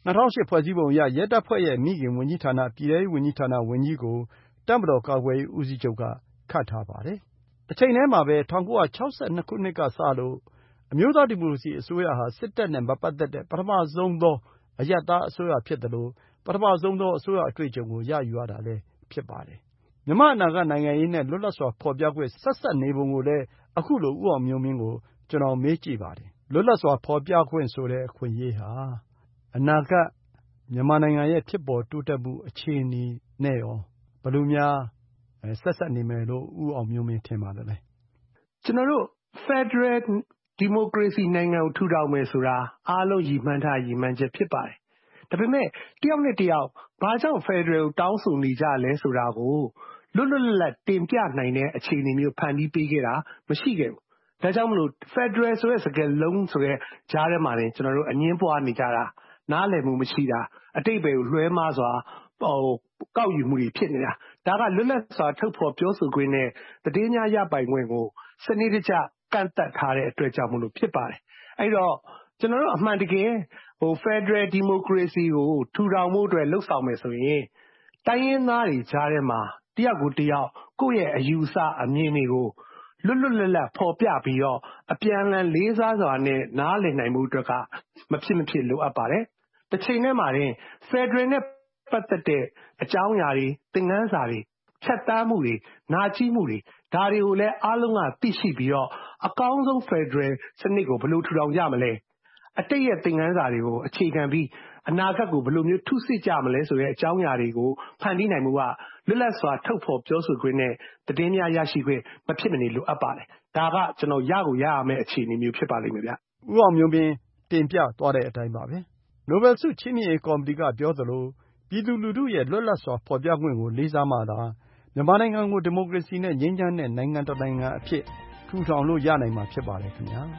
၂၀၀၈ ဖွဲ့စည်းပုံအရရဲတပ်ဖွဲ့ရဲ့မိခင်ဝန်ကြီးဌာနပြည်ထဲရေးဝန်ကြီးဌာနဝန်ကြီးကိုတပ်မတော်ကာကွယ်ရေးဦးစီးချုပ်ကခန့်ထားပါတယ်။တစ်ချိန်တည်းမှာပဲ၁၉၆၂ ခုနှစ်ကစလို့အမျိုးသားဒီမိုကရေစီအစိုးရဟာစစ်တပ်နဲ့မပတ်သက်တဲ့ပထမဆုံးသောအရပ်သားအစိုးရဖြစ်သလိုပထမဆုံးသောအစိုးရအတွေ့အကြုံကိုရယူရတာလည်းဖြစ်ပါတယ်။မြန်မာအနာဂတ်နိုင်ငံရေးနဲ့လွတ်လပ်စွာဖော်ပြခွင့်ဆက်စပ်နေပုံကိုလည်းအခုလိုဦးအောင်မျိုးမင်းကိုကျွန်တော်မေးကြည့်ပါတယ်။လွတ်လပ်စွာဖော်ပြခွင့်ဆိုတဲ့အခွင့်အရေးဟာအနာဂတ်မြန်မာနိုင်ငံရဲ့ဖြစ်ပေါ်တိုးတက်မှုအခြေအနေနဲ့ရောဘယ်လိုများဆက်ဆက်နေမယ်လို့ဦးအောင်မျိုးမင်းထင်ပါသလဲ။ကျွန်တော်တို့ Federal Democracy နိုင်ငံကိုထူထောင်မယ်ဆိုတာအားလုံးရည်မှန်းထားရည်မှန်းချက်ဖြစ်ပါတယ်။ဒါပေမဲ့တယောက်နဲ့တယောက်ဘာကြောင့် Federal ကိုတောင်းဆိုနေကြလဲဆိုတာကိုလွတ်လွတ်လပ်လပ်တင်ပြနိုင်တဲ့အခြေအနေမျိုးဖန်တီးပေးခဲ့တာမရှိခဲ့ဘူး။ဒါကြောင့်မလို့ Federal ဆိုတဲ့စကားလုံးဆိုတဲ့ကြားထဲမှာတင်ကျွန်တော်တို့အငင်းပွားနေကြတာနားလည်မှုမရှိတာအတိတ်ပဲကိုလွှဲမှားစွာဟိုကောက်ယူမှုတွေဖြစ်နေတာဒါကလွတ်လပ်စွာထုတ်ဖော်ပြောဆိုခွင့်နဲ့သတင်းများရပိုင်ခွင့်ကိုစနစ်တကျကန့်သတ်ထားတဲ့အတွက်ကြောင့်မလို့ဖြစ်ပါတယ်အဲ့တော့ကျွန်တော်တို့အမှန်တကယ်ဟို Federal Democracy ကိုထူထောင်မှုအတွက်လှုပ်ဆောင်မယ်ဆိုရင်တိုင်းရင်းသားတွေကြားထဲမှာတယောက်ကိုတယောက်ကိုယ့်ရဲ့အယူအဆအမြင်တွေကိုလွတ်လွတ်လပ်လပ်ဖော်ပြပြီးတော့အပြန်အလှန်လေးစားစွာနဲ့နားလည်နိုင်မှုအတွက်ကမဖြစ်မဖြစ်လိုအပ်ပါတယ်။တစ်ချိန်တည်းမှာတင် Federal နဲ့ပတ်သက်တဲ့အကြောင်းအရာတွေသင်ခန်းစာတွေဖြတ်တန်းမှုတွေနာကျည်းမှုတွေဒါတွေကိုလည်းအားလုံးကသိရှိပြီးတော့အကောင်းဆုံး Federal စနစ်ကိုဘယ်လိုထူထောင်ကြမလဲအတိတ်ရဲ့သင်ခန်းစာတွေကိုအခြေခံပြီးအနာဂတ်ကိုဘယ်လိုမျိုးထုစစ်ကြမလဲဆိုတဲ့အကြောင်းအရာတွေကိုဖန်တီးနိုင်မှုကလွတ်လပ်စွာထုတ်ဖော်ပြောဆိုခွင့်နဲ့သတင်းများရရှိခွင့်မဖြစ်မနေလိုအပ်ပါတယ်။ဒါကကျွန်တော်ရကိုရရမယ့်အခြေအနေမျိုးဖြစ်ပါလိမ့်မယ်ဗျ။ဦးအောင်မျိုးမင်းတင်ပြသွားတဲ့အတိုင်းပါပဲ။နိုဘယ်ဆုချီးမြှင့်ရေးကော်မတီကပြောသလိုပြည်သူလူထုရဲ့လွတ်လပ်စွာဖော်ပြခွင့်ကိုလေးစားမှသာမြန်မာနိုင်ငံကိုဒီမိုကရေစီနဲ့ငြိမ်းချမ်းတဲ့နိုင်ငံတစ်နိုင်ငံအဖြစ်ထူထောင်လို့ရနိုင်မှာဖြစ်ပါတယ်ခင်ဗျာ။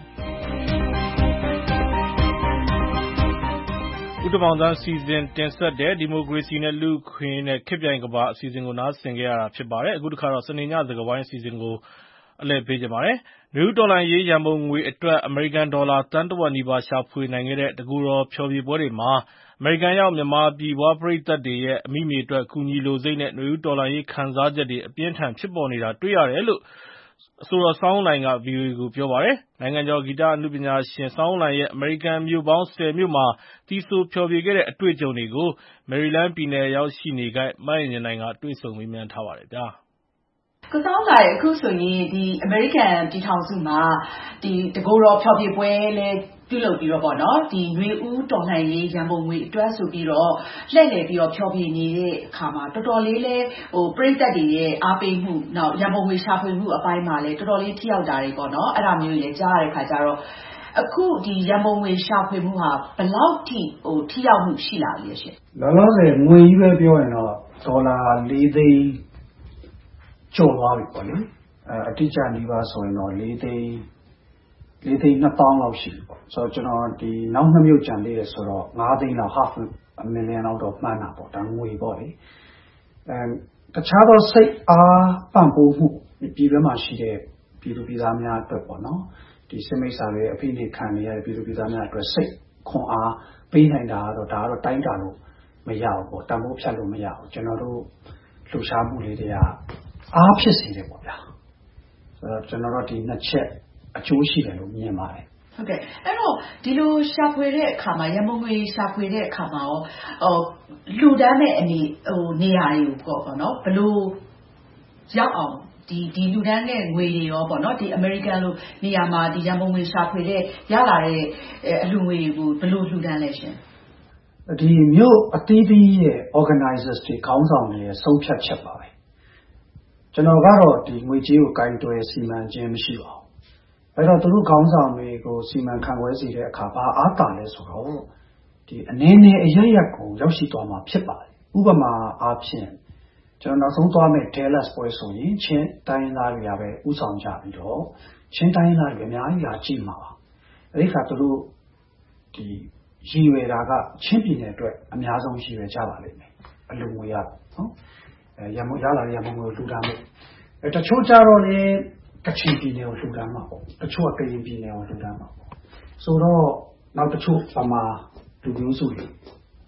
ဦးတမောင်သန်းစီစဉ်တင်ဆက်တဲ့ဒီမိုကရေစီနဲ့လူ့အခွင့်အရေးနဲ့ခေတ်ပြိုင်ကမ္ဘာအစီအစဉ်ကိုနားဆင်ကြရတာဖြစ်ပါတယ်။အခုတစ်ခါတော့စနေညစကားဝိုင်းအစီအစဉ်ကိုအလှည့်ပေးကြပါမယ်။နယူးဒေါ်လာရေးရန်ပုံငွေအတွက်အမေရိကန်ဒေါ်လာတန်းတဝက်နီးပါးရှာဖွေနိုင်ခဲ့တဲ့တကူတော်ဖျော်ဖြေပွဲတွေမှာအမေရိကန်ရောက်မြန်မာပြည်ပွားပရိသတ်တွေရဲ့အမိမြေအတွက်ကူညီလိုစိတ်နဲ့နယူးဒေါ်လာရေးခံစားချက်တွေအပြင်းထန်ဖြစ်ပေါ်နေတာတွေ့ရတယ်လို့အဆိုတော်ဆောင်းလိုင်က ဗွီအိုအေကိုပြောပါတယ်။နိုင်ငံကျော်ဂီတအနုပညာရှင်ဆောင်းလိုင်ရဲ့အမေရိကန်မြို့ပေါင်းဆယ်မြို့မှာသီဆိုဖျော်ဖြေခဲ့တဲ့အတွေ့အကြုံတွေကိုမယ်ရီလန်းပြည်နယ်ရောက်ရှိနေခိုက်မအင်ကြင်းနိုင်ကတွေ့ဆုံမေးမြန်းထားပါတယ်ဗျာ။ကိုဆောင်းလိုင်အခုဆိုရင်ဒီအမေရိကန်ပြည်ထောင်စုမှာဒီတကူတော်ဖျော်ဖြေပွဲလဲပြုလုပ်ပြီးတော့ပေါ့နော်ဒီຫນွေဦးတော်လှန်ရေးရန်ပုံငွေအတွက်ဆိုပြီးတော့လှည့်လည်ပြီးတော့ဖျော်ဖြေနေတဲ့အခါမှာတော်တော်လေးလဲဟိုပြည်သက်တွေရဲ့အားပေးမှုနောက်ရန်ပုံငွေရှာဖွေမှုအပိုင်းမှာလဲတော်တော်လေးထိရောက်တာတွေပေါ့နော်အဲ့ဒါမျိုးကြီးလဲကြားရတဲ့ခါကျတော့အခုဒီရန်ပုံငွေရှာဖွေမှုဟာဘယ်လောက်ထိဟိုထိရောက်မှုရှိလာလဲရှင်လောလောဆယ်ငွေကြီးပဲပြောရင်တော့ဒေါ်လာလေးသိန်းကျော်သွားပြီပေါ့လေအဲအတိအကျနီးပါးဆိုရင်တော့လေးသိန်းလေးသိန်းနှစ်သောင်းလောက်ရှိပြီပေါ့ဆိုတော့ကျွန်တော်ဒီနောက်နှစ်မြို့ကျန်သေးတယ်ဆိုတော့ငါးသိန်းလောက် half a million လောက်တော့မှန်းတာပေါ့ဒါငွေပေါ့လေအဲတခြားသောစိတ်အားပံ့ပိုးမှုပြည်တွင်းမှာရှိတဲ့ပြည်သူပြည်သားများအတွက်ပေါ့နော်ဒီစစ်မိတ်ဆာတွေအဖိနှိခံနေရတဲ့ပြည်သူပြည်သားများအတွက်စိတ်ခွန်အားပေးနိုင်တာတော့ဒါကတော့တိုင်းတာလို့မရဘူးပေါ့တန်ဖိုးဖြတ်လို့မရဘူးကျွန်တော်တို့လှူရှားမှုလေးတွေကအားဖြစ်စေတယ်ပေါ့ဗျာဆိုတော့ကျွန်တော်တို့ဒီနှစ်ချက်အကျိုးရှိတယ်လို့မြင်ပါတယ်ဟုတ်ကဲ့အဲ့တော့ဒီလိုရှာဖွေတဲ့အခါမှာရန်ပုံငွေရှာဖွေတဲ့အခါမှာရောဟိုလှူဒန်းတဲ့အနေဟိုနေရာတွေကိုပေါ့နော်ဘယ်လိုရောက်အောင်ဒီဒီလူဒန်းတဲ့ငွေတွေရောပေါ့နော်ဒီအမေရိကန်လိုနေရာမှာဒီရန်ပုံငွေရှာဖွေတဲ့ရလာတဲ့အလှူငွေတွေကိုဘယ်လိုလှူဒန်းလဲရှင်ဒီမြို့အသီးသီးရဲ့ organizers တွေခေါင်းဆောင်တွေရဲ့ဆုံးဖြတ်ချက်ပါပဲကျွန်တော်ကတော့ဒီငွေကြေးကိုကိုင်တွယ်စီမံခြင်းမရှိပါဘူးအဲ့တော့သူတို့ခေါင်းဆောင်တွေကိုစီမံခန့်ခွဲစေတဲ့အခါဘာအားတာလဲဆိုတော့ဒီအနေနဲ့အရရက်ကိုရောက်ရှိသွားမှာဖြစ်ပါတယ်ဥပမာအားဖြင့်ကျွန်တော်နောက်ဆုံးသွားမဲ့ Dallas ပွဲဆိုရင်ချင်းတိုင်းသားတွေကပဲဥဆောင်ကြပြီးတော့ချင်းတိုင်းသားတွေအများကြီးလာကြည့်မှာပါအဲ့ဒီခါသူတို့ဒီရည်ရွယ်တာကချင်းပြည်နယ်အတွက်အများဆုံးရည်ရွယ်ကြပါလိမ့်မယ်အလူငွေရနော်အဲရမရလာရမငွေလှူဒါန်းလို့အဲတချို့ကြတော့လေကချင်ပြည်နယ်ကိုလှူဒါန်းမှာပေါ့တချို့ကကရင်ပြည်နယ်ကိုလှူဒါန်းမှာပေါ့ဆိုတော့နောက်တချို့ပမာလူမျိုးစုတွေ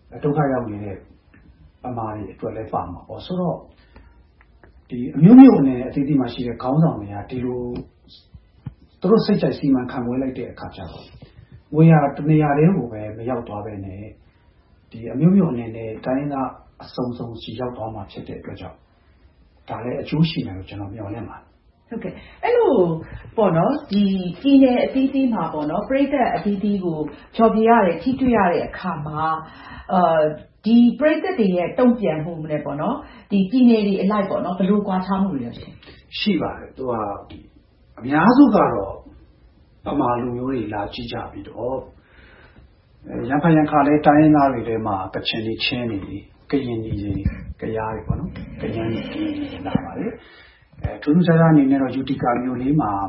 ဒုက္ခရောက်နေတဲ့အမှားတွေအတွက်လည်းပါမှာပေါ့ဆိုတော့ဒီအမျိုးမျိုးအနေနဲ့အသီးသီးမှာရှိတဲ့ခေါင်းဆောင်တွေကဒီလိုသူတို့စိတ်ကြိုက်စီမံခန့်ခွဲလိုက်တဲ့အခါကျတော့ငွေရတနေရာလေးကိုပဲမရောက်သွားပဲနဲ့ဒီအမျိုးမျိုးအနေနဲ့တိုင်းကအစုံစုံစီရောက်သွားမှာဖြစ်တဲ့အတွက်ကြောင့်ဒါလည်းအကျိုးရှိတယ်လို့ကျွန်တော်မျှော်လင့်ပါတယ်ဟုတ်ကဲ့အဲ့လိုပေါ့နော်ဒီပြည်နယ်အသီးသီးမှာပေါ့နော်ပြည်သက်အသီးသီးကိုဖြောပြရတယ်ထိတွေ့ရတဲ့အခါမှာအာဒီပြည်သက်တွေရဲ့တုံ့ပြန်မှုနဲ့ပေါ့နော်ဒီပြည်နယ်တွေအလိုက်ပေါ့နော်ဘယ်လိုကွာခြားမှုတွေလဲရှင်ရှိပါတယ်သူကအများစုကတော့ပမာလူမျိုးတွေလာကြည့်ကြပြီးတော့ရန်ဖန်ရန်ခါလဲတိုင်းရင်းသားတွေထဲမှာကချင်တွေချင်းတွေကရင်တွေကရားတွေပေါ့နော်ကရင်တွေလာပါတယ်အဲထူးထူးခြားခြားအနေနဲ့တော့ယူတီကာမျိုးလေးမှာ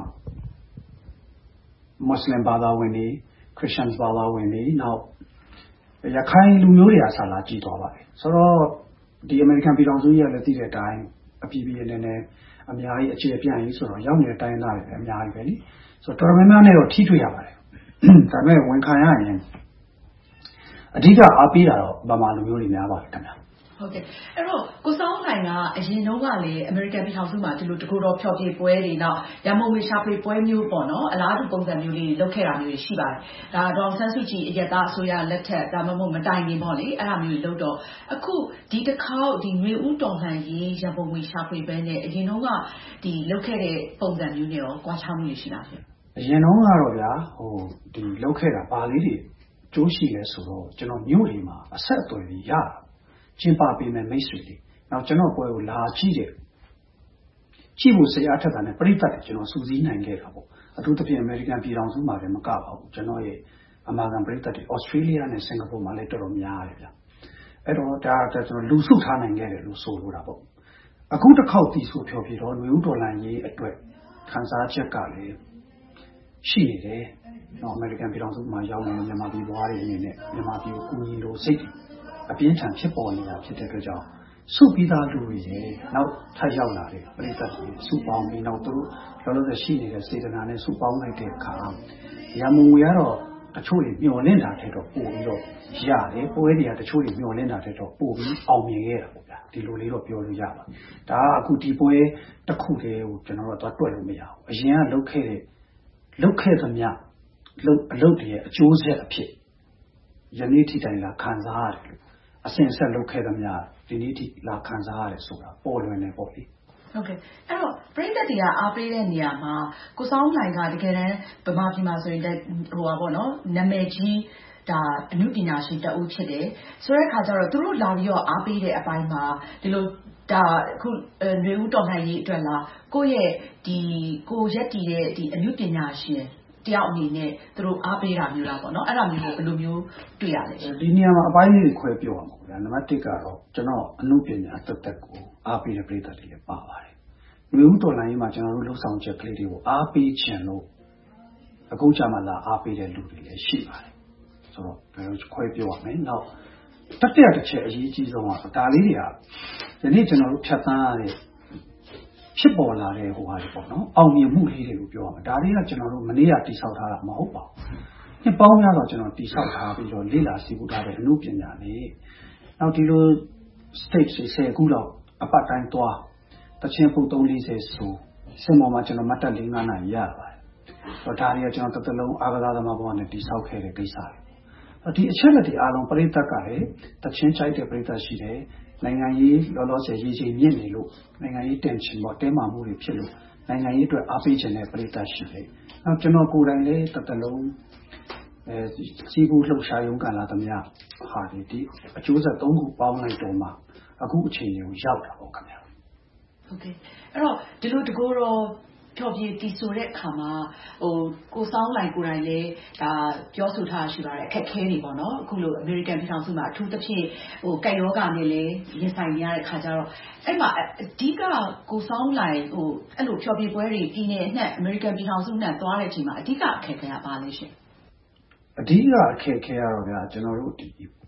မွတ်စလင်ဘာသာဝင်တွေခရစ်ယာန်ဘာသာဝင်တွေနောက်ရခိုင်လူမျိုးတွေအစားလာကြည့်သွားပါတယ်ဆိုတော့ဒီအမေရိကန်ပြည်ထောင်စုရဲ့လက်သိတဲ့အတိုင်းအပြည်ပြည်အနေနဲ့အများကြီးအခြေပြန့်ရေးဆိုတော့ရောက်နေတဲ့တိုင်းသားတွေလည်းအများကြီးပဲလीဆိုတော့တော်တော်များများနဲ့တော့ထိတွေ့ရပါတယ်ဒါပေမဲ့ဝန်ခံရရင်အဓိကအားပေးတာတော့ဗမာလူမျိုးတွေများပါတယ်ခင်ဗျာဟုတ်ကဲ့အဲ့တော့ကိုစောင်းနိုင်ကအရင်တုန်းကလည်းအမေရိကန်ပြည်ထောင်စုမှာဒီလိုတကူတော်ဖျော်ဖြေပွဲတွေနောက်ရမုံဝေရှာဖွေပွဲမျိုးပေါ့နော်အလားတူပုံစံမျိုးလေးလုပ်ခဲ့တာမျိုးရှိပါတယ်ဒါဒေါ်ဆန်းစုကြည်အရက်သားအစိုးရလက်ထက်ဒါမှမဟုတ်မတိုင်ခင်ပေါ့လေအဲ့ဒါမျိုးလုပ်တော့အခုဒီတစ်ခေါက်ဒီຫນွေဦးတော်လှန်ရေးရမုံဝေရှာဖွေပွဲနဲ့အရင်တုန်းကဒီလုပ်ခဲ့တဲ့ပုံစံမျိုးနဲ့ရောကွာခြားမှုရှိလားရှင်အရင်တုန်းကတော့ဗျာဟိုဒီလုပ်ခဲ့တာပါလေးတွေကျိုးရှိလဲဆိုတော့ကျွန်တော်မြို့တွေမှာအဆက်အသွယ်တွေရတာကျင်းပပေးမယ်မိတ်ဆွေတွေနောက်ကျွန်တော်ပွဲကိုလာကြည့်တယ်ကြည့်ဖို့စိတ်အားထက်တာနဲ့ပြိတ္တတွေကျွန်တော်စူးစီးနိုင်ခဲ့တာပေါ့အထူးသဖြင့်အမေရိကန်ပြည်ထောင်စုမှာလည်းမကပါဘူးကျွန်တော်ရဲ့အမေရိကန်ပြိတ္တတွေဩစတြေးလျနဲ့စင်ကာပူမှာလည်းတော်တော်များတယ်ဗျအဲ့တော့ဒါကျွန်တော်လူစုထားနိုင်ခဲ့တယ်လို့ဆိုလိုတာပေါ့အခုတစ်ခေါက်တီးဆိုဖြောပြတော့ຫນွေဦးတော်လှန်ရေးအတွက်ခန်းစားချက်ကလည်းရှိနေတယ်နော်အမေရိကန်ပြည်ထောင်စုမှာရောက်နေတဲ့မြန်မာပြည်ဘွားတွေအနေနဲ့မြန်မာပြည်ကိုကူညီလို့စိတ်အပြင်းထန်ဖြစ်ပေါ်နေတာဖြစ်တဲ့အတွက်ကြောင့်စုပြီးသားလူတွေရဲ့နောက်ထပ်ရောက်လာတဲ့ပြည်သက်တွေစုပေါင်းပြီးနောက်သူတို့လောလောဆယ်ရှိနေတဲ့စေတနာနဲ့စုပေါင်းလိုက်တဲ့အခါရမုံငွေကတော့တချို့တွေမျောလင့်တာတဲ့တော့ပို့ပြီးတော့ရတယ်ပွဲတွေကတချို့တွေမျောလင့်တာတဲ့တော့ပို့ပြီးအောင်မြင်ခဲ့တာပေါ့ဗျာဒီလိုလေးတော့ပြောလို့ရပါဒါကအခုဒီပွဲတစ်ခုတည်းကိုကျွန်တော်တို့တော့တွက်လို့မရဘူးအရင်ကလုပ်ခဲ့တဲ့လုပ်ခဲ့သမျှလုပ်အလုပ်တွေရဲ့အကျိုးဆက်အဖြစ်ယနေ့ထိတိုင်လာခံစားရတယ်လို့အစဉ်ဆက်လုပ်ခဲ့သမျှဒီနေ့ထိလာခံစားရတယ်ဆိုတာပေါ်လွင်နေပေါ့လေဟုတ်ကဲ့အဲ့တော့ပြည်သက်တွေကအားပေးတဲ့နေရာမှာကိုစောင်းနိုင်ကတကယ်တမ်းဗမာပြည်မှာဆိုရင်ဟိုပါပေါ့နော်နာမည်ကြီးဒါအမှုပညာရှင်တအုပ်ဖြစ်တယ်ဆိုတဲ့အခါကျတော့သူတို့လာပြီးတော့အားပေးတဲ့အပိုင်းမှာဒီလိုဒါအခုຫນွေဦးတော်လှန်ရေးအတွက်လားကိုယ့်ရဲ့ဒီကိုရက်တည်တဲ့ဒီအမှုပညာရှင်တယောက်အနေနဲ့သူတို့အားပေးတာမျိုးလားပေါ့နော်အဲ့ဒါမျိုးကိုဘယ်လိုမျိုးတွေ့ရလဲဒီနေရာမှာအပိုင်းလေးခွဲပြောရမှာဗျာနံပါတ်တစ်ကတော့ကျွန်တော်အမှုပညာတက်တက်ကိုအားပေးတဲ့ပြည်သက်တွေလည်းပါပါတယ်ຫນွေဦးတော်လှန်ရေးမှာကျွန်တော်တို့လှုပ်ဆောင်ချက်ကလေးတွေကိုအားပေးခြင်းလို့အခုကြမှာလာအားပေးတဲ့လူတွေလည်းရှိပါတယ်ဆိုတော့ဘယ်လိုခွဲပြောရမလဲနောက်တတိယတစ်ချက်အရေးကြီးဆုံးကဒါလေးတွေကယနေ့ကျွန်တော်တို့ဖြတ်သန်းရတဲ့ဖြစ်ပေါ်လာတဲ့ဟိုဟာတွေပေါ့နော်အောင်မြင်မှုလေးတွေကိုပြောရမှာဒါတွေကကျွန်တော်တို့မနေ့ကတိဆောက်ထားတာမဟုတ်ပါဘူးနှစ်ပေါင်းများစွာကျွန်တော်တိဆောက်ထားပြီးတော့လေ့လာစီးပူးထားတဲ့အမှုပညာနဲ့နောက်ဒီလို stage ဆယ်ခုလောက်အပတ်တိုင်းသွားတချင်းပုတ်သုံးလေးဆယ်ဆိုစင်ပေါ်မှာကျွန်တော်မတ်တက်လေးငါးနာရီရပါတယ်ဆိုတော့ဒါတွေကကျွန်တော်တစ်သလုံးအားကစားသမားဘဝနဲ့တိဆောက်ခဲ့တဲ့ကိစ္စတွေဒီအချက်လက်တွေအားလုံးပရိသတ်ကလည်းတချင်းချိုက်တဲ့ပရိသတ်ရှိတယ်နိုင်ငံရေးလောလောဆယ်ရေးချိန်မြင့်နေလို့နိုင်ငံရေး tension ပေါ့တဲမာမှုတွေဖြစ်လို့နိုင်ငံရေးအတွက်အားပေးခြင်းနဲ့ပြည်သက်ရှိတယ်။နောက်ကျွန်တော်ကိုယ်တိုင်လည်းတစ်တလုံးအဲစီးပူးလှုပ်ရှားရုံးကန်လာသမျှဟာဒီဒီအကျိုးဆက်သုံးခုပေါင်းလိုက်တော့မှအခုအချိန်ကိုရောက်တာပေါ့ခင်ဗျာ။ဟုတ်ကဲ့အဲ့တော့ဒီလိုတကောတော့ဖြောပြတီဆိုတဲ့အခါမှာဟိုကိုစောင်းလိုက်ကိုယ်တိုင်လည်းဒါပြောဆိုထားရှိပါတယ်အခက်ခဲနေပေါ့နော်အခုလိုအမေရိကန်ပြည်ထောင်စုမှာအထူးသဖြင့်ဟိုကက်ယောဂနဲ့လည်းရင်ဆိုင်နေရတဲ့ခါကျတော့အဲ့မှာအဓိကကိုစောင်းလိုက်ဟိုအဲ့လိုဖြောပြပွဲတွေပြည်နယ်အနှံ့အမေရိကန်ပြည်ထောင်စုနဲ့သွားတဲ့အချိန်မှာအဓိကအခက်ခဲကဘာလဲရှင်အဓိကအခက်ခဲရတော့ဗျာကျွန်တော်တို့ဒီ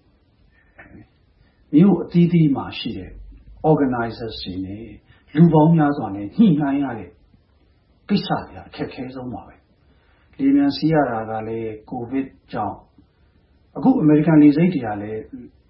မြို့အသီးသီးမှာရှိတဲ့ organizers တွေနဲ့လူပေါင်းများစွာနဲ့ညှိနှိုင်းရတဲ့ကိစ္စတွေအခက်ခဲဆုံးပါပဲလေမြန်စီးရတာကလည်းကိုဗစ်ကြောင့်အခုအမေရိကန်လေဆိပ်တွေကလည်း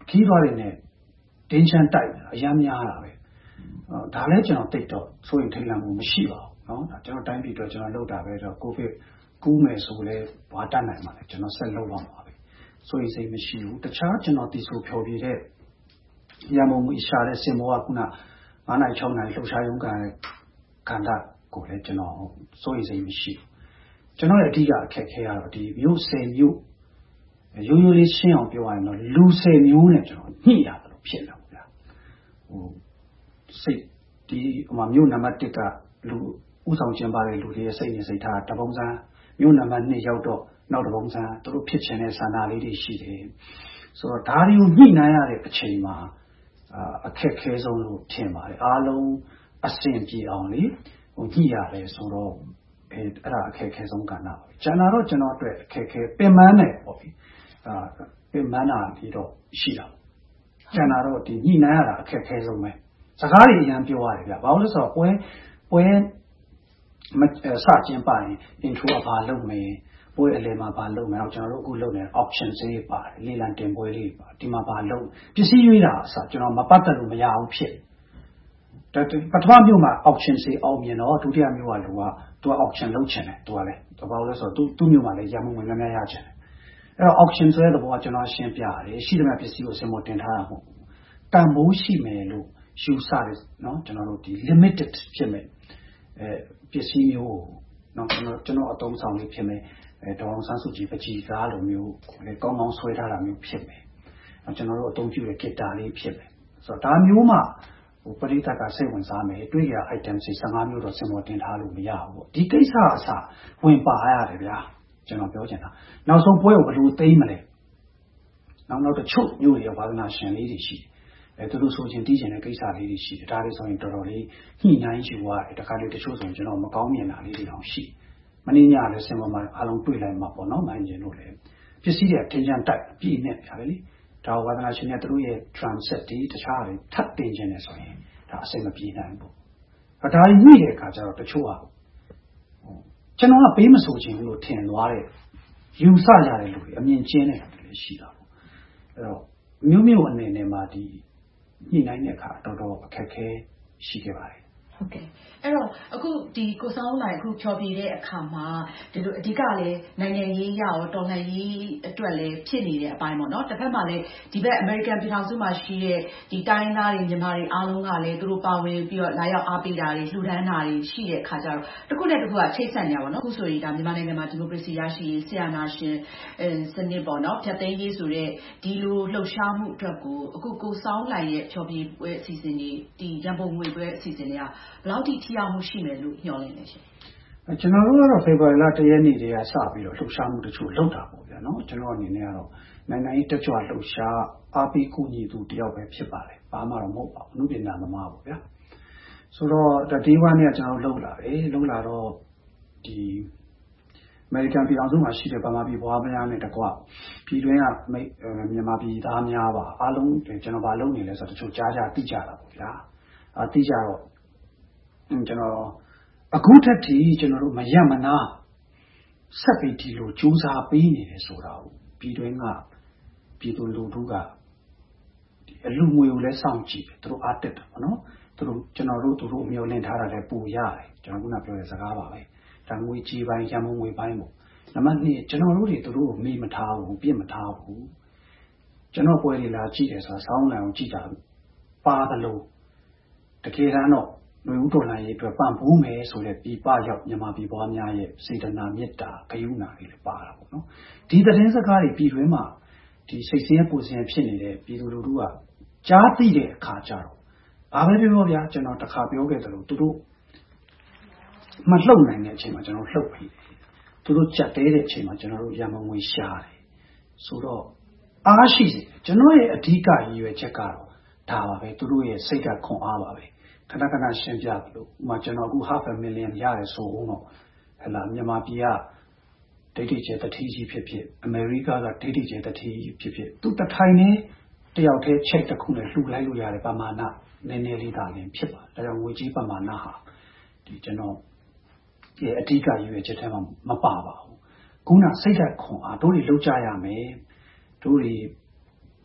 ခီးသွားတွေနဲ့တင်းချမ်းတိုက်အများများတာပဲဒါလည်းကျွန်တော်သိတော့ဆိုရင်ထိတ်လန့်မှုမရှိပါဘူးနော်ဒါကျွန်တော်တိုင်းပြည်အတွက်ကျွန်တော်လုပ်တာပဲတော့ကိုဗစ်ကူးမယ်ဆိုလဲဘာတတ်နိုင်မှာလဲကျွန်တော်ဆက်လုပ်ပါမှာပဲဆိုရင်စိတ်မရှိဘူးတခြားကျွန်တော်တီဆိုဖြော်ပြတဲ့ရမုံမှုရှာတဲ့စင်မောကခုနငါးနိုင်၆နိုင်လှုပ်ရှားရုံးကန်ခန္ဓာကိုလည်းကျွန်တော်ဆိုရင်စိတ်မရှိဘူးကျွန်တော်ရဲ့အဓိကအခက်ခဲရတော့ဒီမြို့ဆယ်မြို့ရိုးရိုးလေးရှင်းအောင်ပြောရရင်တော့လူဆယ်မျိုးနဲ့ကျွန်တော်ညှိရတယ်လို့ဖြစ်လာဗျာဟိုစိတ်ဒီဟိုမှာမြို့နံပါတ်တစ်ကလူဥဆောင်ကျင်းပတဲ့လူတွေရဲ့စိတ်နဲ့စိတ်ထားတပုံစံမြို့နံပါတ်နှစ်ရောက်တော့နောက်တပုံစံသူတို့ဖြစ်ချင်တဲ့ဆန္ဒလေးတွေရှိတယ်ဆိုတော့ဒါတွေကိုညှိနှိုင်းရတဲ့အချိန်မှာအခက်ခဲဆုံးလို့ထင်ပါတယ်အားလုံးအဆင်ပြေအောင်လေဟိုညှိရတယ်ဆိုတော့အဲအဲ့ဒါအခက်ခဲဆုံးကဏ္ဍပါကျန်တာတော့ကျွန်တော်အတွက်အခက်ခဲပင်ပန်းတယ်ပေါ့ဗျာပင်ပန်းတာဒီတော့ရှိတာကျန်တာတော့ဒီညှိနှိုင်းရတာအခက်ခဲဆုံးပဲစကားတွေအရင်ပြောရတယ်ဗျဘာလို့လဲဆိုတော့ပွဲပွဲစကျင်းပရင် intro ကဘာလုပ်မယ်ပွဲအလယ်မှာဘာလုပ်မယ်ကျွန်တော်တို့အခုလုပ်နေ option တွေပါတယ်လေလံတင်ပွဲလေးပါဒီမှာဘာလုပ်ပစ္စည်းရွေးတာအစကျွန်တော်မပတ်သက်လို့မရဘူးဖြစ်ဒါပထမမြို့မှာ option တွေအောင်မြင်တော့ဒုတိယမြို့ကလူကသူက option လုပ်ချင်တယ်သူကလည်းဘာလို့လဲဆိုတော့သူသူ့မြို့မှာလည်းရမုံဝင်များများရချင်တယ်အဲ့တော့ option ဆိုတဲ့ဘောကကျွန်တော်ရှင်းပြရတယ်ရှိတယ်ပစ္စည်းကိုစင်မောတင်ထားတာမဟုတ်ဘူးတန်ဖိုးရှိမယ်လို့ယူဆတယ်နော်ကျွန်တော်တို့ဒီ limited ဖြစ်မယ်အဲပစ္စည်းမျိုးနော်ကျွန်တော်ကျွန်တော်အသုံးဆောင်လေးဖြစ်မယ်အဲဒေါအောင်ဆန်းစုကြည်ပကြီးကားလိုမျိုးလေကောင်းကောင်းဆွဲထားတာမျိုးဖြစ်မယ်ကျွန်တော်တို့အသုံးပြုတဲ့ဂစ်တာလေးဖြစ်မယ်ဆိုတော့ဒါမျိုးမှဟိုပရိသတ်ကစိတ်ဝင်စားမယ်တွေ့ရ item စီဆယ်ငါးမျိုးတော့စင်မောတင်ထားလို့မရဘူးပေါ့ဒီကိစ္စအစဝင်ပါရတယ်ဗျာကျွန်တော်ပြောချင်တာနောက်ဆုံးပွဲကိုဘယ်လိုသိမ်းမလဲနောက်နောက်တချို့မျိုးတွေဘာသာနာရှင်လေးတွေရှိတယ်အဲသူတို့ဆိုချင်းတီးချင်တဲ့ကိစ္စလေးတွေရှိတယ်ဒါလေးဆိုရင်တော်တော်လေးညှိနှိုင်းယူရတယ်တခါလေတချို့ဆိုရင်ကျွန်တော်မကောင်းမြင်တာလေးတွေတောင်ရှိမင်းညလည်းစင်မောမှာအားလုံးတွေ့လိုက်မှာပေါ့နော်နိုင်ကျင်လို့လည်းပစ္စည်းတွေတင်ချမ်းတိုက်ပြည့်နေကြတယ်လေဒါဝါသနာရှင်တွေသူတို့ရဲ့ transit တွေတခြားတွေထပ်တင်ခြင်းနဲ့ဆိုရင်ဒါအစိမပြေနိုင်ဘူး။ဒါကြီးညှိတဲ့အခါကျတော့တချို့ကကျွန်တော်ကပေးမဆိုခြင်းလို့ထင်သွားတဲ့ယူဆကြတဲ့လူတွေအမြင်ကျင်းတဲ့လူတွေရှိတာပေါ့။အဲ့တော့မျိုးမျိုးအနေနဲ့မှဒီညှိနှိုင်းတဲ့အခါတော်တော်အခက်ခဲရှိခဲ့ပါတယ်။ဟုတ်ကဲ့အဲ့တော့အခုဒီကိုစောင်းနိုင်အခုဖြောပြတဲ့အခါမှာဒီလိုအဓိကလည်းနိုင်ငံရေးရရောတော်လှန်ရေးအတွက်လည်းဖြစ်နေတဲ့အပိုင်းပေါ့နော်တစ်ဖက်မှာလည်းဒီဘက် American ပြည်ထောင်စုမှာရှိတဲ့ဒီတိုင်းသားတွေမြန်မာတွေအားလုံးကလည်းသူတို့ပါဝင်ပြီးတော့လာရောက်အားပေးတာတွေလှူဒန်းတာတွေရှိတဲ့အခါကျတော့တစ်ခုနဲ့တစ်ခုကချိတ်ဆက်နေရပါတော့အခုဆိုရင်ဒါမြန်မာနိုင်ငံမှာဒီမိုကရေစီရရှိရေးဆရာနာရှင်စနစ်ပေါ့နော်ဖြတ်သိမ်းရေးဆိုတဲ့ဒီလိုလှုပ်ရှားမှုအတွက်ကိုအခုကိုစောင်းနိုင်ရဲ့ဖြောပြပွဲအစီအစဉ်တွေဒီရန်ပုံငွေပွဲအစီအစဉ်တွေကဘယ်လောက်ထိထိရောက်မှုရှိမယ်လို့ညွှန်လင့်နေရှင်ကျွန်တော်တို့ကတော့ဖေဖော်ဝါရီလတရက်နေ့တည်းကစပြီးတော့လှုပ်ရှားမှုတချို့လုပ်တာပေါ့ဗျာနော်ကျွန်တော်အနေနဲ့ကတော့နိုင်ငံရေးတက်ကြွလှုပ်ရှားအားပေးကူညီသူတယောက်ပဲဖြစ်ပါတယ်ဘာမှတော့မဟုတ်ပါဘူးလူပညာသမားပေါ့ဗျာဆိုတော့ဒီဝါနဲ့ကျွန်တော်လှုပ်လာတယ်လှုပ်လာတော့ဒီအမေရိကန်ပြည်ထောင်စုမှာရှိတဲ့ဗမာပြည်ဘွားများနဲ့တကွပြည်တွင်းကမြန်မာပြည်သားများပါအားလုံးကျွန်တော်ဘာလုပ်နေလဲဆိုတော့တချို့ကြားကြသိကြတာပေါ့ဗျာအာသိကြတော့ကျွန်တော်အခုထက်ထိကျွန်တော်တို့မရမနာဆက်ပြီးဒီလိုကြိုးစားပေးနေတယ်ဆိုတာကိုပြည်တွင်းကပြည်သူလူထုဒီအလူငွေကိုလည်းစောင့်ကြည့်တယ်သူတို့အားတက်တယ်ပေါ့နော်သူတို့ကျွန်တော်တို့သူတို့မျှော်လင့်ထားတာလည်းပူရတယ်ကျွန်တော်ခုနပြောတဲ့စကားပါပဲဒါငွေကြီးပိုင်းရမုံငွေပိုင်းပေါ့နံပါတ်နှစ်ကျွန်တော်တို့တွေသူတို့ကိုမေ့မထားဘူးပြစ်မထားဘူးကျွန်တော်ပွဲတွေလာကြည့်တယ်ဆိုတာဆောင်းလံကိုကြည့်တာပါတယ်လို့တကယ်တမ်းတော့လူဦးတော်လှန်ရေးအတွက်ပံ့ပိုးမယ်ဆိုတဲ့ပြည်ပရောက်မြန်မာပြည်ပွားများရဲ့စေတနာမေတ္တာဂရုဏာတွေလည်းပါတာပေါ့နော်ဒီသတင်းစကားတွေပြည်တွင်းမှာဒီစိတ်ဆင်းရဲပူဆင်းရဲဖြစ်နေတဲ့ပြည်သူလူထုကကြားသိတဲ့အခါကျတော့ဘာပဲပြောပြောဗျာကျွန်တော်တစ်ခါပြောခဲ့သလိုသူတို့မလှုပ်နိုင်တဲ့အချိန်မှာကျွန်တော်လှုပ်ပြီးသူတို့ကြက်တဲတဲ့အချိန်မှာကျွန်တော်တို့ရမငွေရှာတယ်ဆိုတော့အားရှိစေကျွန်တော်ရဲ့အဓိကရည်ရွယ်ချက်ကတော့ဒါပါပဲသူတို့ရဲ့စိတ်ဓာတ်ခွန်အားပါပဲခဏခဏရှင်းပြလို့ဥမာကျွန်တော်အခု half a million ရတယ်ဆိုဦးတော့ဟဲ့လားမြန်မာပြည်ကဒိဋ္ဌိကျတတိကြီးဖြစ်ဖြစ်အမေရိကကဒိဋ္ဌိကျတတိကြီးဖြစ်ဖြစ်သူတထိုင်နဲ့တယောက်တည်း check တစ်ခုနဲ့လှူလိုက်လို့ရတယ်ပမာဏနည်းနည်းလေးသာလင်ဖြစ်ပါဒါကြောင့်ငွေကြီးပမာဏဟာဒီကျွန်တော်ဒီအဓိကရည်ရွယ်ချက်ထဲမှာမပါပါဘူးခုနစိတ်ဓာတ်ခွန်အားတို့တွေလောက်ကြရမယ်တို့တွေ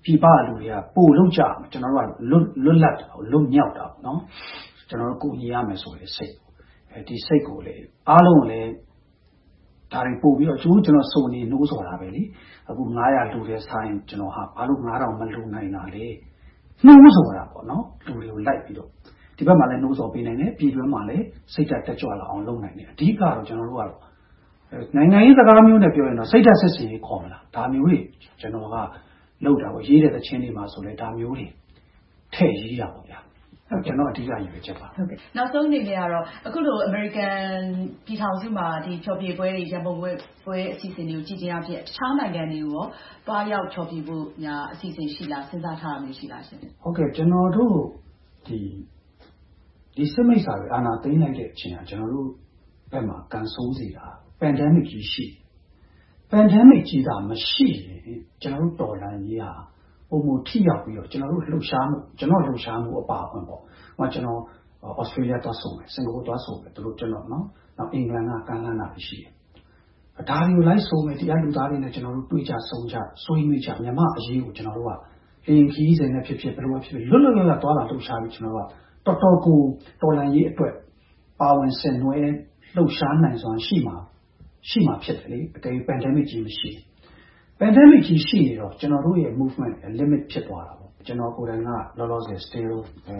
ပြည်ပလူတွေကပို့လုပ်ကြမယ်ကျွန်တော်တို့ကလွတ်လွတ်လပ်တာလွတ်မြောက်တာနော်ကျွန်တော်တို့ကိုညီရမယ်ဆိုတဲ့စိတ်အဲဒီစိတ်ကိုလေအားလုံးလည်းဒါတွေပို့ပြီးတော့ကျိုးကျွန်တော်စုံနေနှိုးဆော်တာပဲလေအခုnine hundredလူတဲ့ဆိုင်ကျွန်တော်ဟာဘာလို့nine thousandမလူနိုင်တာလဲနှိုးဆော်တာပေါ့နော်လူတွေကိုလိုက်ပြီးတော့ဒီဘက်မှာလည်းနှိုးဆော်ပေးနိုင်တယ်ပြည်တွင်းမှာလည်းစိတ်ဓာတ်တက်ကြွလာအောင်လုပ်နိုင်တယ်အဓိကတော့ကျွန်တော်တို့ကတော့နိုင်ငံရေးစကားမျိုးနဲ့ပြောရင်တော့စိတ်ဓာတ်စစ်စင်ရေးခေါ်မလားဒါမျိုးတွေကျွန်တော်ကလောက်တာပေါ့ရေးတဲ့သချင်းတွေမှာဆိုလဲဒါမျိုးတွေထည့်ရေးရပါဗျာကျွန်တော်အဓိကရည်ရွယ်ချက်ပါဟုတ်ကဲ့နောက်ဆုံးအနေနဲ့ကတော့အခုလို American ပြည်ထောင်စုမှာဒီဖြောပြပွဲတွေရန်ပုံပွဲပွဲအစီအစဉ်တွေကိုကြည့်ကြရဖြစ်တခြားနိုင်ငံတွေကိုရောတွားရောက်ဖြောပြဖို့ညာအစီအစဉ်ရှိလားစဉ်းစားထားတာမျိုးရှိလားရှင်ဟုတ်ကဲ့ကျွန်တော်တို့ဒီဒီစမိတ်စာတွေအာဏာသိမ်းလိုက်တဲ့အချိန်ကကျွန်တော်တို့ဘက်မှာကန်ဆိုးစီတာ pandemic ကြီးရှိ pandemic ကြီးတာမရှိရင်ကျွန်တော်တို့တော်လှန်ရေးဟာပုံမထိရောက်ပြီးတော့ကျွန်တော်တို့လှုပ်ရှားမှုကျွန်တော်လှုပ်ရှားမှုအပါအဝင်ပေါ့ဟိုကျွန်တော်ဩစတြေးလျသွားဆုံးတယ်စင်ကာပူသွားဆုံးတယ်တို့ကျွန်တော်နော်နောက်အင်္ဂလန်ကကမ်းလှမ်းတာရှိတယ်ဒါတွေကိုလိုက်ဆုံးမယ်တရားလူသားတွေနဲ့ကျွန်တော်တို့တွေ့ကြဆုံးကြဆွေးနွေးကြမြန်မာအရေးကိုကျွန်တော်တို့ကလင်းခီးစင်နဲ့ဖြစ်ဖြစ်ဘယ်လိုဖြစ်ဖြစ်လွတ်လွတ်လပ်လပ်သွားလာလှုပ်ရှားပြီးကျွန်တော်ကတော်တော်ကိုတော်လှန်ရေးအတွက်ပါဝင်ဆင်နွှဲလှုပ်ရှားနိုင်စွမ်းရှိမှာရှိမှာဖြစ်တယ်လေအကယ် pandemic ကြီးမရှိ pandemic ကြီးရှိနေတော့ကျွန်တော်တို့ရဲ့ movement limit ဖြစ်သွားတာပေါ့ကျွန်တော်ကိုယ်တိုင်ကလောလောဆယ် still အဲ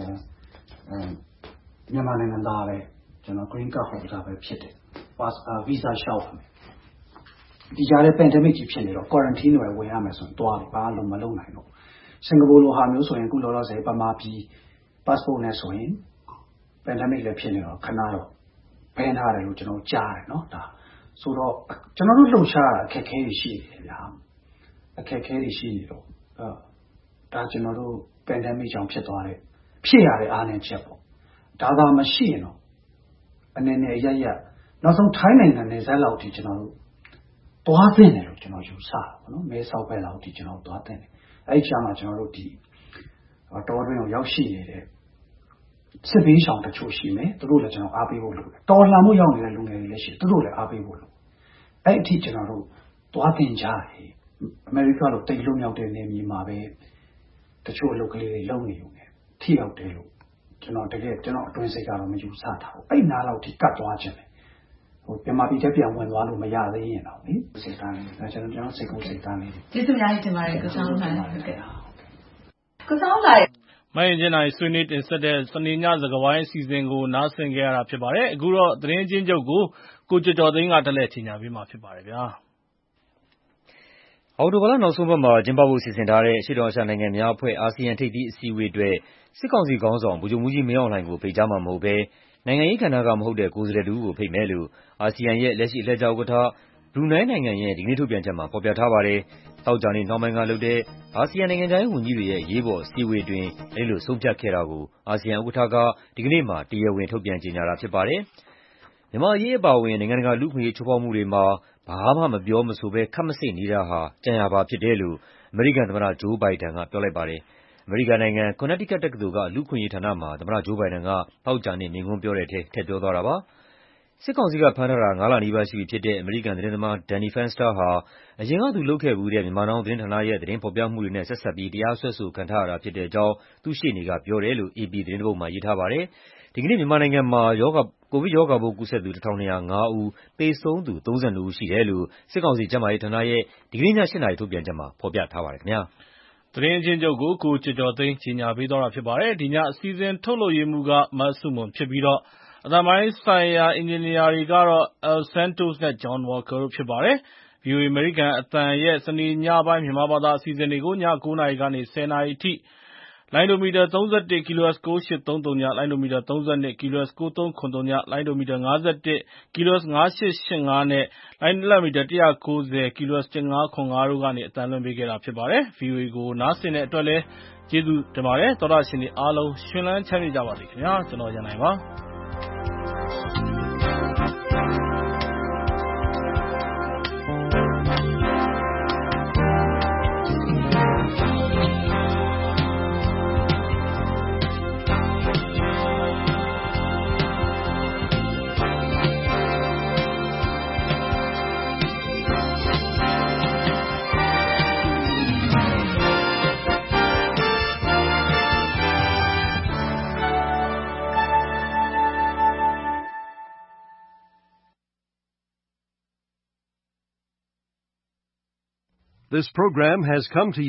မြန်မာနိုင်ငံသားပဲကျွန်တော် green card holder ပဲဖြစ်တယ် pass visa ရှောက်တယ်ဒီကြားထဲ pandemic ကြီးဖြစ်နေတော့ quarantine တွေဝင်ရမယ်ဆိုရင်တွားတယ်ဘာလို့မလုပ်နိုင်တော့စင်ကာပူလိုဟာမျိုးဆိုရင်အခုလောလောဆယ်ပမာပြည် passport နဲ့ဆိုရင် pandemic လည်းဖြစ်နေတော့ခဏတော့ဘယ်ထားတယ်လို့ကျွန်တော်ကြားတယ်နော်ဒါဆိုတော့ကျွန်တော်တို့လှုပ်ရှားတာအခက်အခဲတွေရှိတယ်ဗျာအခက်အခဲတွေရှိနေတော့အဲဒါကျွန်တော်တို့ pandemic ကြောင့်ဖြစ်သွားတယ်ဖြစ်ရတဲ့အားနည်းချက်ပေါ့ဒါသာမရှိရင်တော့အနေနဲ့ရရနောက်ဆုံးထိုင်းနိုင်ငံနယ်စပ်လောက်ထိကျွန်တော်တို့တွားသိတယ်လို့ကျွန်တော်ယူဆတာပေါ့နော်မဲဆောက်ဘက်လောက်ထိကျွန်တော်တွားသိတယ်အဲ့ဒီချာမှာကျွန်တော်တို့ဒီတော်တွင်းကိုရောက်ရှိနေတဲ့စစ်ဘေးရှောင်တချို့ရှိမယ်သူတို့လည်းကျွန်တော်အားပေးဖို့လုပ်တယ်တော်လှန်မှုရောက်နေတဲ့လူငယ်တွေလည်းရှိသူတို့လည်းအားပေးဖို့လုပ်အဲ့အထိကျွန်တော်တို့တွားတင်ကြတယ်အမေရိကလိုတိတ်လွတ်မြောက်တဲ့နေမြေမှာပဲတချို့အလုပ်ကလေးတွေလုပ်နေုံနဲ့ထိရောက်တယ်လို့ကျွန်တော်တကယ်ကျွန်တော်အတွင်းစိတ်ကတော့မယူဆတာဘူးအဲ့နားလောက်ထိကတ်သွားခြင်းတယ်ဟိုပြန်မပြီးတဲ့ပြန်ဝင်သွားလို့မရသေးရင်တော့လေစိတ်သားလေးဒါကျွန်တော်ကျွန်တော်စိတ်ကိုစိတ်သားလေးကျေးဇူးများတင်ပါတယ်ကိုဆောင်နိုင်ဟုတ်ကဲ့ကိုဆောင်နိုင်မိုင်းကျင်းနိုင်ဆွေးနွေးတင်ဆက်တဲ့စနေညစကားဝိုင်းအစီအစဉ်ကိုနားဆင်ကြရတာဖြစ်ပါတယ်အခုတော့သတင်းချင်းချုပ်ကိုကိုကျော်ကျော်သိန်းကတက်လက်ချင်ညာပေးမှာဖြစ်ပါတယ်ဗျာအော်တိုဘာလနောက်ဆုံးပတ်မှာကျင်းပဖို့စီစဉ်ထားတဲ့ရှေ့တော်အာရှနိုင်ငံများအဖွဲ့အာဆီယံထိပ်သီးအစည်းအဝေးအတွက်စစ်ကောင်စီခေါင်းဆောင်ဗိုလ်ချုပ်မှူးကြီးမင်းအောင်လှိုင်ကိုဖိတ်ကြားမှာမဟုတ်ဘဲနိုင်ငံရေးကဏ္ဍကမဟုတ်တဲ့ကိုယ်စားလှယ်တူကိုဖိတ်မယ်လို့အာဆီယံရဲ့လက်ရှိအလှည့်ကျဥက္ကဋ္ဌဘရူနိုင်းနိုင်ငံရဲ့ဒီကနေ့ထုတ်ပြန်ချက်မှာဖော်ပြထားပါတယ်။သောကြာနေ့နှောင်းပိုင်းကလုပ်တဲ့အာဆီယံနိုင်ငံခြားရေးဝန်ကြီးတွေရဲ့ရေးပေါ်အစည်းအဝေးတွင်အဲဒီလိုဆုံးဖြတ်ခဲ့တာကိုအာဆီယံဥက္ကဋ္ဌကဒီကနေ့မှတရားဝင်ထုတ်ပြန်ကြေညာတာဖြစ်ပါတယ်။မြန်မာအရေးအပါအဝင်နိုင်ငံတကာလူ့အခွင့်အရေးချိုးဖောက်မှုတွေမှာဘာမှမပြောမဆိုဘဲခပ်မဆိတ်နေတာဟာကြံရပါဖြစ်တယ်လို့အမေရိကန်သမ္မတဂျိုးဘိုင်ဒန်ကပြောလိုက်ပါတယ်။အမေရိကန်နိုင်ငံ Connecticut တက္ကသိုလ်ကလူ့အခွင့်အရေးဌာနမှာသမ္မတဂျိုးဘိုင်ဒန်ကသောကြာနေ့မိန့်ခွန်းပြောတဲ့အထဲထည့်ပြောသွားတာပါ။စစ်ကောင်စီကဖမ်းထားတာငါးလနီးပါးရှိပြီဖြစ်တဲ့အမေရိကန်သတင်းသမား Danny Fenster ဟာအရင်ကသူလုပ်ခဲ့ဖူးတဲ့မြန်မာနောင်သတင်းဌာနရဲ့သတင်းဖော်ပြမှုတွေနဲ့ဆက်စပ်ပြီးတရားစွဲဆိုခံထားရတာဖြစ်တဲ့အကြောင်းသူ့ရှေ့နေကပြောတယ်လို့ အေပီ သတင်းတစ်ပုဒ်မှာရေးထားပါတယ်။ဒီကနေ့မြန်မာနိုင်ငံမှာရောဂါကိုဗစ်ရောဂါပိုးကူးစက်သူတစ်ထောင်နှစ်ရာငါးဦး၊သေဆုံးသူသုံးဆယ်နှစ်ဦးရှိတယ်လို့စစ်ကောင်စီကျန်းမာရေးဌာနရဲ့ဒီကနေ့ည၈နာရီထုတ်ပြန်ချက်မှာဖော်ပြထားပါတယ်ခင်ဗျာ။သတင်းချင်းချုပ်ကိုကိုကျော်ကျော်သိန်းကြီးညာပေးသွားတာဖြစ်ပါတယ်။ဒီညအစီအစဉ်ထုတ်လုပ်ရေးမှူးကမဆုမွန်ဖြစ်ပြီးတော့အသံပိုင်းဆိုင်ရာအင်ဂျင်နီယာတွေကတော့ Al Santos နဲ့ John Walker တို့ဖြစ်ပါတယ်။ ဗွီအိုအေ အမေရိကန်အသံရဲ့စနေညပိုင်းမြန်မာဘာသာအစီအစဉ်တွေကိုညကိုးနာရီကနေဆယ်နာရီအထိလိုင်းဒိုမီတာသုံး၁၁ kHz ကိုးရှစ်သုံးသုံး လိုင်းဒိုမီတာသုံး၂ kHz ကိုးသုံးခုနစ်သုံး လိုင်းဒိုမီတာငါး၁၁ kHz ငါးရှစ်ရှစ်ငါးနဲ့လိုင်းလတ်မီတာတစ်ရာကိုးဆယ် kHz တစ်ငါးခုနစ်ငါးတို့ကနေအသံလွှင့်ပေးခဲ့တာဖြစ်ပါတယ်။ ဗွီအိုအေကိုနားဆင်တဲ့အတွက်လည်းကျေးဇူးတင်ပါတယ်။သောတာရှင်တွေအားလုံးရှင်လန်းချမ်းမြေ့ကြပါစေခင်ဗျာ။ကျွန်တော်ရန်နိုင်ပါ This program has come to you